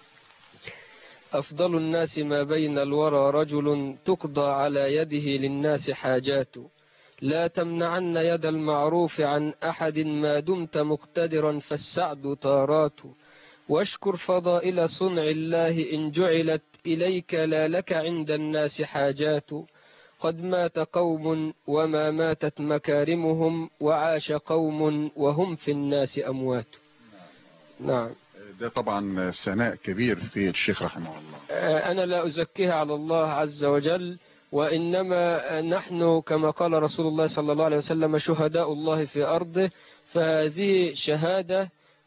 أفضل الناس ما بين الورى رجل تقضى على يده للناس حاجات، لا تمنعن يد المعروف عن أحد ما دمت مقتدرا فالسعد طارات، واشكر فضائل صنع الله إن جعلت إليك لا لك عند الناس حاجات، قد مات قوم وما ماتت مكارمهم وعاش قوم وهم في الناس أموات. نعم، ده طبعا ثناء كبير في الشيخ رحمه الله. أنا لا أزكيها على الله عز وجل، وإنما نحن كما قال رسول الله صلى الله عليه وسلم شهداء الله في أرضه، فهذه شهادة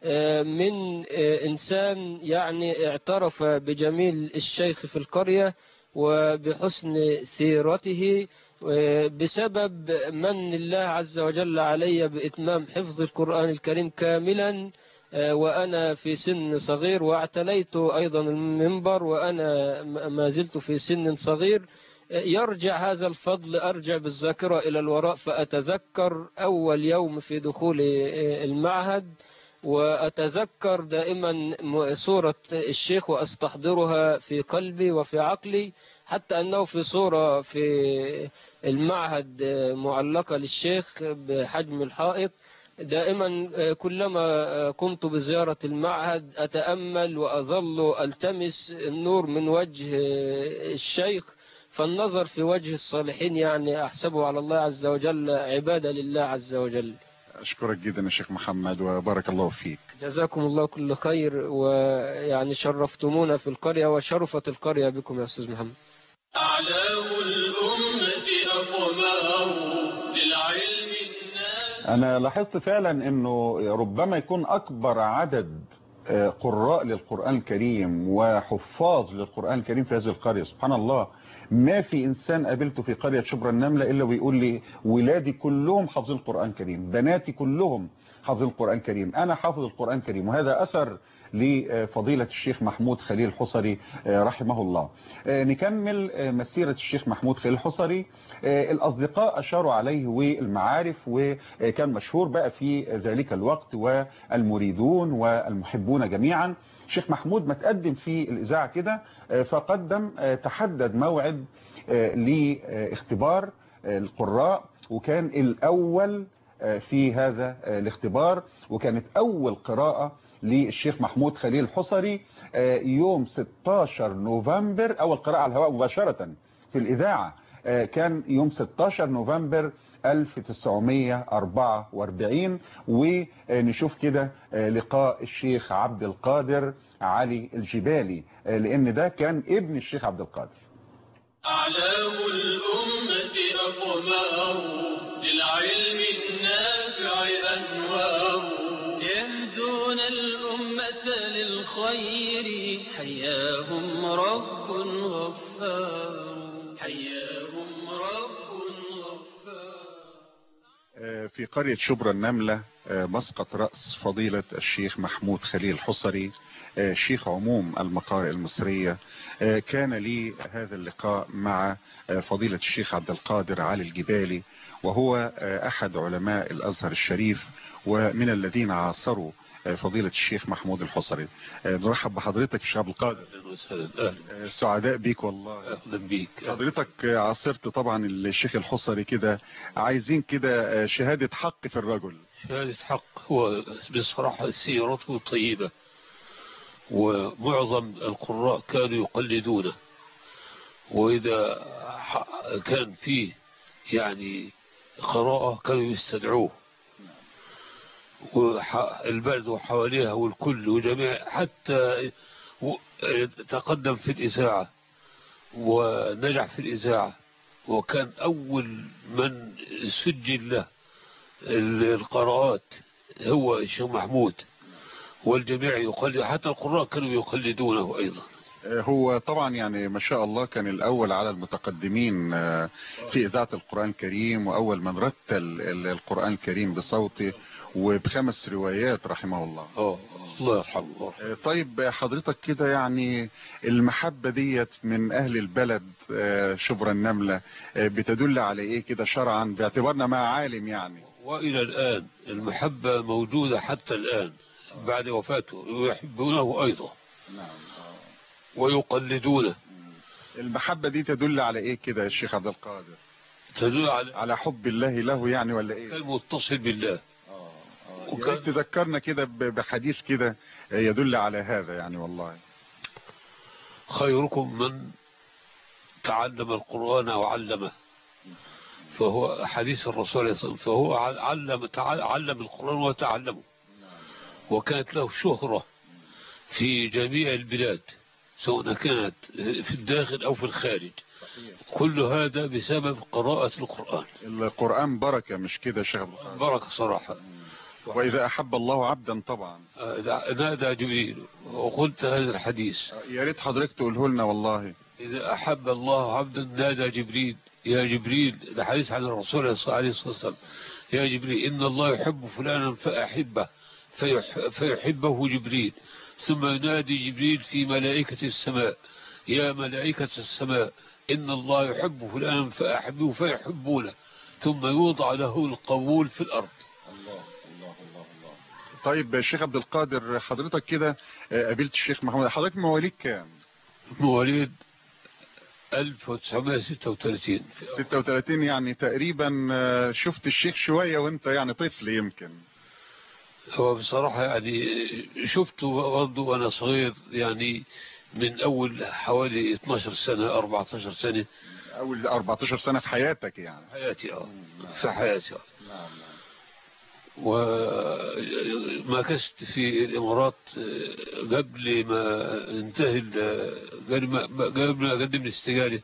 من إنسان يعني اعترف بجميل الشيخ في القرية وبحسن سيرته بسبب من الله عز وجل علي بإتمام حفظ القرآن الكريم كاملا وأنا في سن صغير، واعتليت أيضا المنبر وأنا ما زلت في سن صغير. يرجع هذا الفضل، أرجع بالذاكرة إلى الوراء فأتذكر أول يوم في دخول المعهد، وأتذكر دائما صورة الشيخ وأستحضرها في قلبي وفي عقلي، حتى أنه في صورة في المعهد معلقة للشيخ بحجم الحائط. دائما كلما قمت بزيارة المعهد أتأمل وأظل ألتمس النور من وجه الشيخ، فالنظر في وجه الصالحين يعني أحسبه على الله عز وجل عبادة لله عز وجل. أشكرك جدا يا شيخ محمد وبارك الله فيك. جزاكم الله كل خير، ويعني شرفتمونا في القرية وشرفت القرية بكم يا أستاذ محمد. أعلام الأمة أقمار للعلم الناس. أنا لاحظت فعلا أنه ربما يكون أكبر عدد قراء للقرآن الكريم وحفاظ للقرآن الكريم في هذه القرية. سبحان الله، ما في إنسان قابلته في قرية شبرا النملة إلا ويقول لي ولادي كلهم حافظين القرآن الكريم، بناتي كلهم حافظين القرآن الكريم، أنا حافظ القرآن الكريم. وهذا أثر لفضيلة الشيخ محمود خليل الحصري رحمه الله. نكمل مسيرة الشيخ محمود خليل الحصري. الأصدقاء أشاروا عليه والمعارف، وكان مشهور بقى في ذلك الوقت والمريدون والمحبون جميعا. الشيخ محمود ما تقدم في الإذاعة كده فقدم تحدد موعد لاختبار القراء، وكان الأول في هذا الاختبار، وكانت أول قراءة للشيخ محمود خليل الحصري يوم ستاشر نوفمبر، أول قراءة على الهواء مباشرة في الإذاعة كان يوم ستاشر نوفمبر ألف وتسعمائة وأربعة وأربعين. ونشوف كده لقاء الشيخ عبد القادر علي الجبالي، لأن ده كان ابن الشيخ عبد القادر. أعلام الأمة أقمار للعلم النافع أنوار يهدون الأمة للخير حياهم رب غفار حياهم رب غفار. في قرية شبرا النملة مسقط رأس فضيلة الشيخ محمود خليل الحصري شيخ عموم المقارئ المصرية. كان لي هذا اللقاء مع فضيلة الشيخ عبد القادر علي الجبالي، وهو أحد علماء الأزهر الشريف ومن الذين عاصروا فضيلة الشيخ محمود الحصري. نرحب بحضرتك الشيخ عبد القادر. سعداء بيك والله. اهلا بيك. حضرتك عاصرت طبعا الشيخ الحصري كده، عايزين كده شهادة حق في الرجل. شهادة حق. هو بصراحة سيرته طيبة، ومعظم القراء كانوا يقلدونه، وإذا كان فيه يعني قراءة كانوا يستدعوه، والبلد وحواليها والكل وجميع، حتى تقدم في الإذاعة ونجح في الإذاعة، وكان أول من سجل له القراءات هو الشيخ محمود، والجميع يقلد، حتى القراء كانوا يقلدونه أيضا. هو طبعا يعني ما شاء الله كان الأول على المتقدمين في إذاعة القرآن الكريم، وأول من رتل القرآن الكريم بصوته وبخمس روايات رحمه الله. أوه الله يرحمه. طيب حضرتك كده يعني المحبة ديت من أهل البلد شبرا النملة بتدل على إيه كده شرعا، باعتبارنا مع عالم يعني؟ وإلى الآن المحبة موجودة حتى الآن بعد وفاته، ويحبونه أيضا ويقلدونه. المحبة دي تدل على إيه كده يا الشيخ عبد القادر؟ تدل على على حب الله له يعني ولا إيه؟ كان متصل بالله. وكان تذكرنا كده بحديث كده يدل على هذا يعني. والله خيركم من تعلم القرآن وعلمه، فهو حديث الرسول صلى الله عليه وسلم، فهو علم علم القرآن وتعلمه، وكانت له شهرة في جميع البلاد سواء كانت في الداخل أو في الخارج. كل هذا بسبب قراءة القرآن. القرآن بركة مش كده يا شيخ؟ بركة صراحة. وإذا أحب الله عبدا طبعا نادى جبريل، وقلت هذا الحديث يا ريت حضرتك تقوله لنا والله. إذا أحب الله عبدا نادى جبريل يا جبريل، ده حديث عن الرسول عليه الصلاة والسلام، يا جبريل إن الله يحب فلانا فأحبه فيحبه جبريل، ثم ينادي جبريل في ملائكة السماء يا ملائكة السماء إن الله يحب فلانا فأحبه فيحبونه، ثم يوضع له القبول في الأرض. الله الله الله الله. طيب الشيخ عبد القادر حضرتك كده قابلت الشيخ محمود، حضرتك مواليد كام؟ مواليد ألف وتسعمائة وستة وثلاثين. ستة وثلاثين يعني تقريبا شفت الشيخ شوية وانت يعني طفل يمكن. هو بصراحة يعني شفته برضه وأنا صغير، يعني من أول حوالي اثناشر سنة أربعتاشر سنة. أول أربعتاشر سنة في حياتك يعني؟ حياتي اه في حياتي اه نعم نعم. وما كست في الإمارات قبل ما انتهي قبل ما أقدم الاستقالة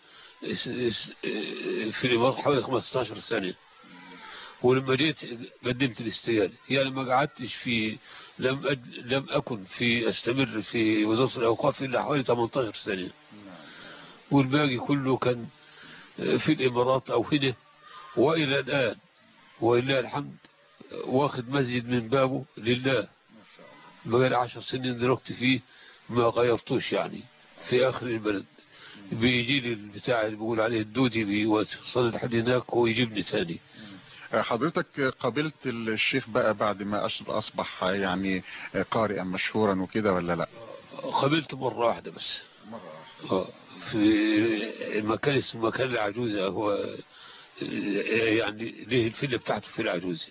في الإمارات حوالي خمستاشر سنة، ولما جيت قدمت الاستقالة يعني ما قعدتش في لم أج... لم أكن في أستمر في وزارة الأوقاف إلا حوالي ثمانية عشر سنة، والباقي كله كان في الإمارات أو هنا. وإلى الآن ولله الحمد واخد مسجد من بابه لله، بقالي عشر سنين دلوقتي فيه ما غيرتوش يعني في آخر البلد. بيجي لي البتاع اللي بيقول عليه الدودي بيوصل لحد هناك ويجيبني تاني. حضرتك قابلت الشيخ بقى بعد ما أصبح يعني قارئا مشهورا وكده ولا لا؟ قابلته مرة واحدة بس. مرة واحدة في مكان اسمه مكان العجوزة، هو يعني ليه الفيلة بتاعته في العجوزة،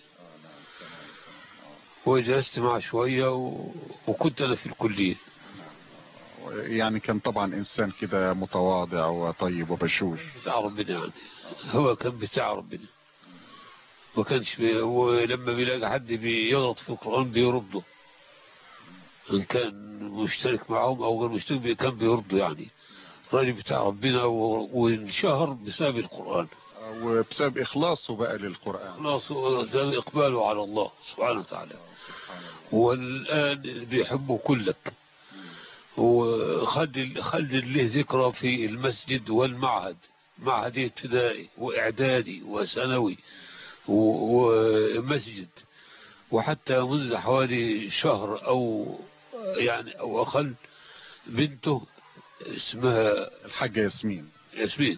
وجلست معه شوية و... وكنت أنا في الكلية. يعني كان طبعا إنسان كده متواضع وطيب وبشوش بتاع ربنا يعني. هو كان بتاع ربنا، ما كانش بي... ولما بيلاقي حد بيغلط في القرآن بيرده، إن كان مشترك معهم أو غير مشترك كان بيرضوا يعني الراجل بتاع ربنا، وانشهر بسبب القرآن وبسبب إخلاصه بقى للقرآن، إخلاصه وبسبب إقباله على الله سبحانه وتعالى. والآن بيحبه كلك، وخد خد له ذكرى في المسجد والمعهد، معهدي ابتدائي وإعدادي وثانوي ومسجد. وحتى منذ حوالي شهر أو يعني أو أقل بنته اسمها الحاجة ياسمين ياسمين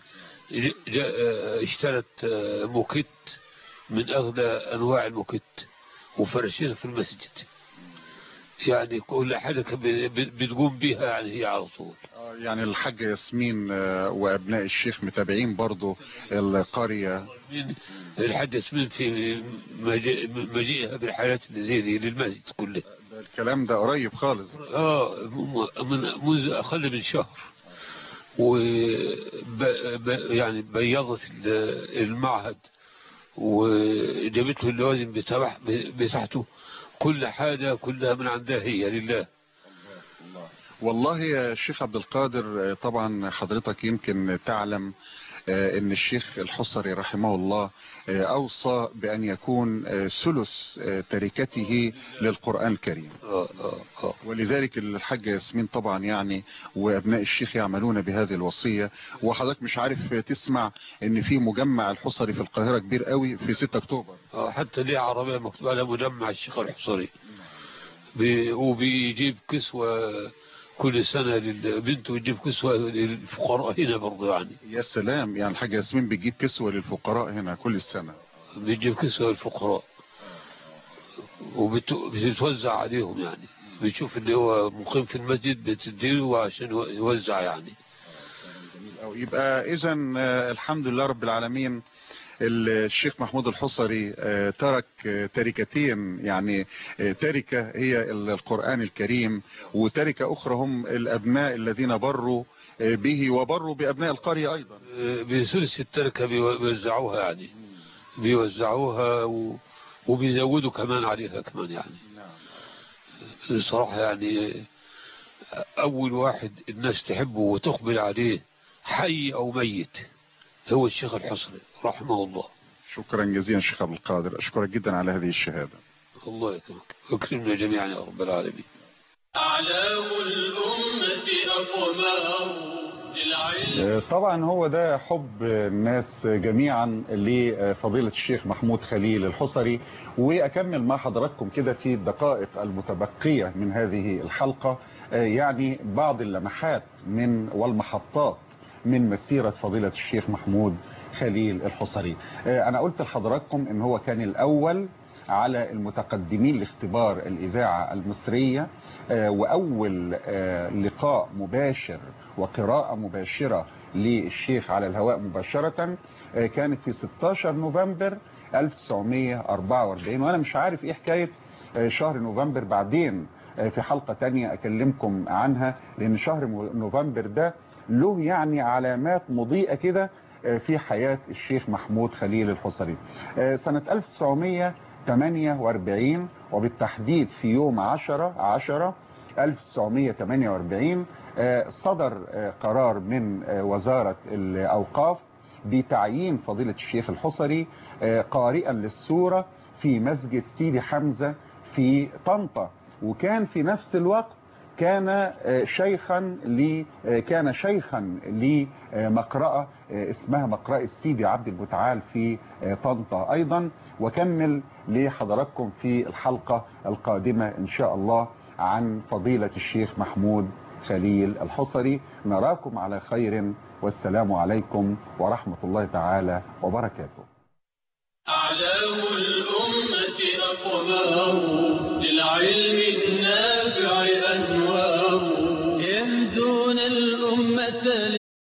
اشترت موكيت من أغلى أنواع الموكيت وفرشتها في المسجد، يعني كل حاجة بتقوم بيها يعني هي على طول. يعني الحاجة ياسمين وأبناء الشيخ متابعين برضو القرية. الحاجة ياسمين في مجيئها بالحالات اللي زي دي للمسجد كله. الكلام ده قريب خالص. اه من منذ أقل من شهر، و يعني بيضت المعهد وجابت له اللوازم بتاعته، كل حاجة كلها من عندها هي لله. والله يا شيخ عبد القادر، طبعا حضرتك يمكن تعلم ان الشيخ الحصري رحمه الله اوصى بان يكون ثلث تركته للقرآن الكريم، ولذلك الحاجة ياسمين طبعا يعني وابناء الشيخ يعملون بهذه الوصية. وحضرتك مش عارف تسمع ان في مجمع الحصري في القاهرة كبير قوي في ستة اكتوبر، حتى ليه عربية مكتوب على مجمع الشيخ الحصري، بي وبيجيب كسوة كل سنة للبنت، ويجيب كسوة للفقراء هنا برضه يعني. يا سلام، يعني الحاجة ياسمين بتجيب كسوة للفقراء هنا كل سنة، بيجيب كسوة للفقراء وبتتوزع عليهم، يعني بتشوف اللي هو مقيم في المسجد بتديله عشان يوزع يعني. أو يبقى إذا الحمد لله رب العالمين الشيخ محمود الحصري ترك تركتين، يعني تركة هي القرآن الكريم، وتركة أخرى هم الأبناء الذين بروا به وبروا بأبناء القرية أيضا. بثلث التركة بيوزعوها يعني، بيوزعوها وبيزودوا كمان عليها كمان يعني. صراحة يعني أول واحد الناس تحبه وتقبل عليه حي أو ميت هو الشيخ الحصري رحمه الله. شكرا جزيلا شيخ عبد القادر، أشكرك جدا على هذه الشهادة. الله يكرمك ويكرمنا جميعا يا رب العالمين. أعلام الأمة أقمار للعلم. طبعا هو ده حب الناس جميعا لفضيلة الشيخ محمود خليل الحصري. وأكمل مع حضراتكم كده في الدقائق المتبقية من هذه الحلقة يعني بعض اللمحات من والمحطات من مسيرة فضيلة الشيخ محمود خليل الحصري. أنا قلت لحضراتكم إن هو كان الأول على المتقدمين لاختبار الإذاعة المصرية، وأول لقاء مباشر وقراءة مباشرة للشيخ على الهواء مباشرة كانت في ستاشر نوفمبر ألف وتسعمية وأربعة وأربعين. وأنا مش عارف إيه حكاية شهر نوفمبر، بعدين في حلقة تانية أكلمكم عنها، لأن شهر نوفمبر ده له يعني علامات مضيئة كده في حياة الشيخ محمود خليل الحصري. سنة ألف وتسعمية وتمانية وأربعين وبالتحديد في يوم عشرة عشرة ألف وتسعمية وتمانية وأربعين صدر قرار من وزارة الأوقاف بتعيين فضيلة الشيخ الحصري قارئا للسورة في مسجد سيدي حمزة في طنطا. وكان في نفس الوقت كان شيخا ل كان شيخا لمقرأة اسمها مقرأة السيدي عبد المتعال في طنطا ايضا. وكمل لحضراتكم في الحلقة القادمة ان شاء الله عن فضيلة الشيخ محمود خليل الحصري. نراكم على خير، والسلام عليكم ورحمة الله تعالى وبركاته. أعلام الأمة أقمار للعلم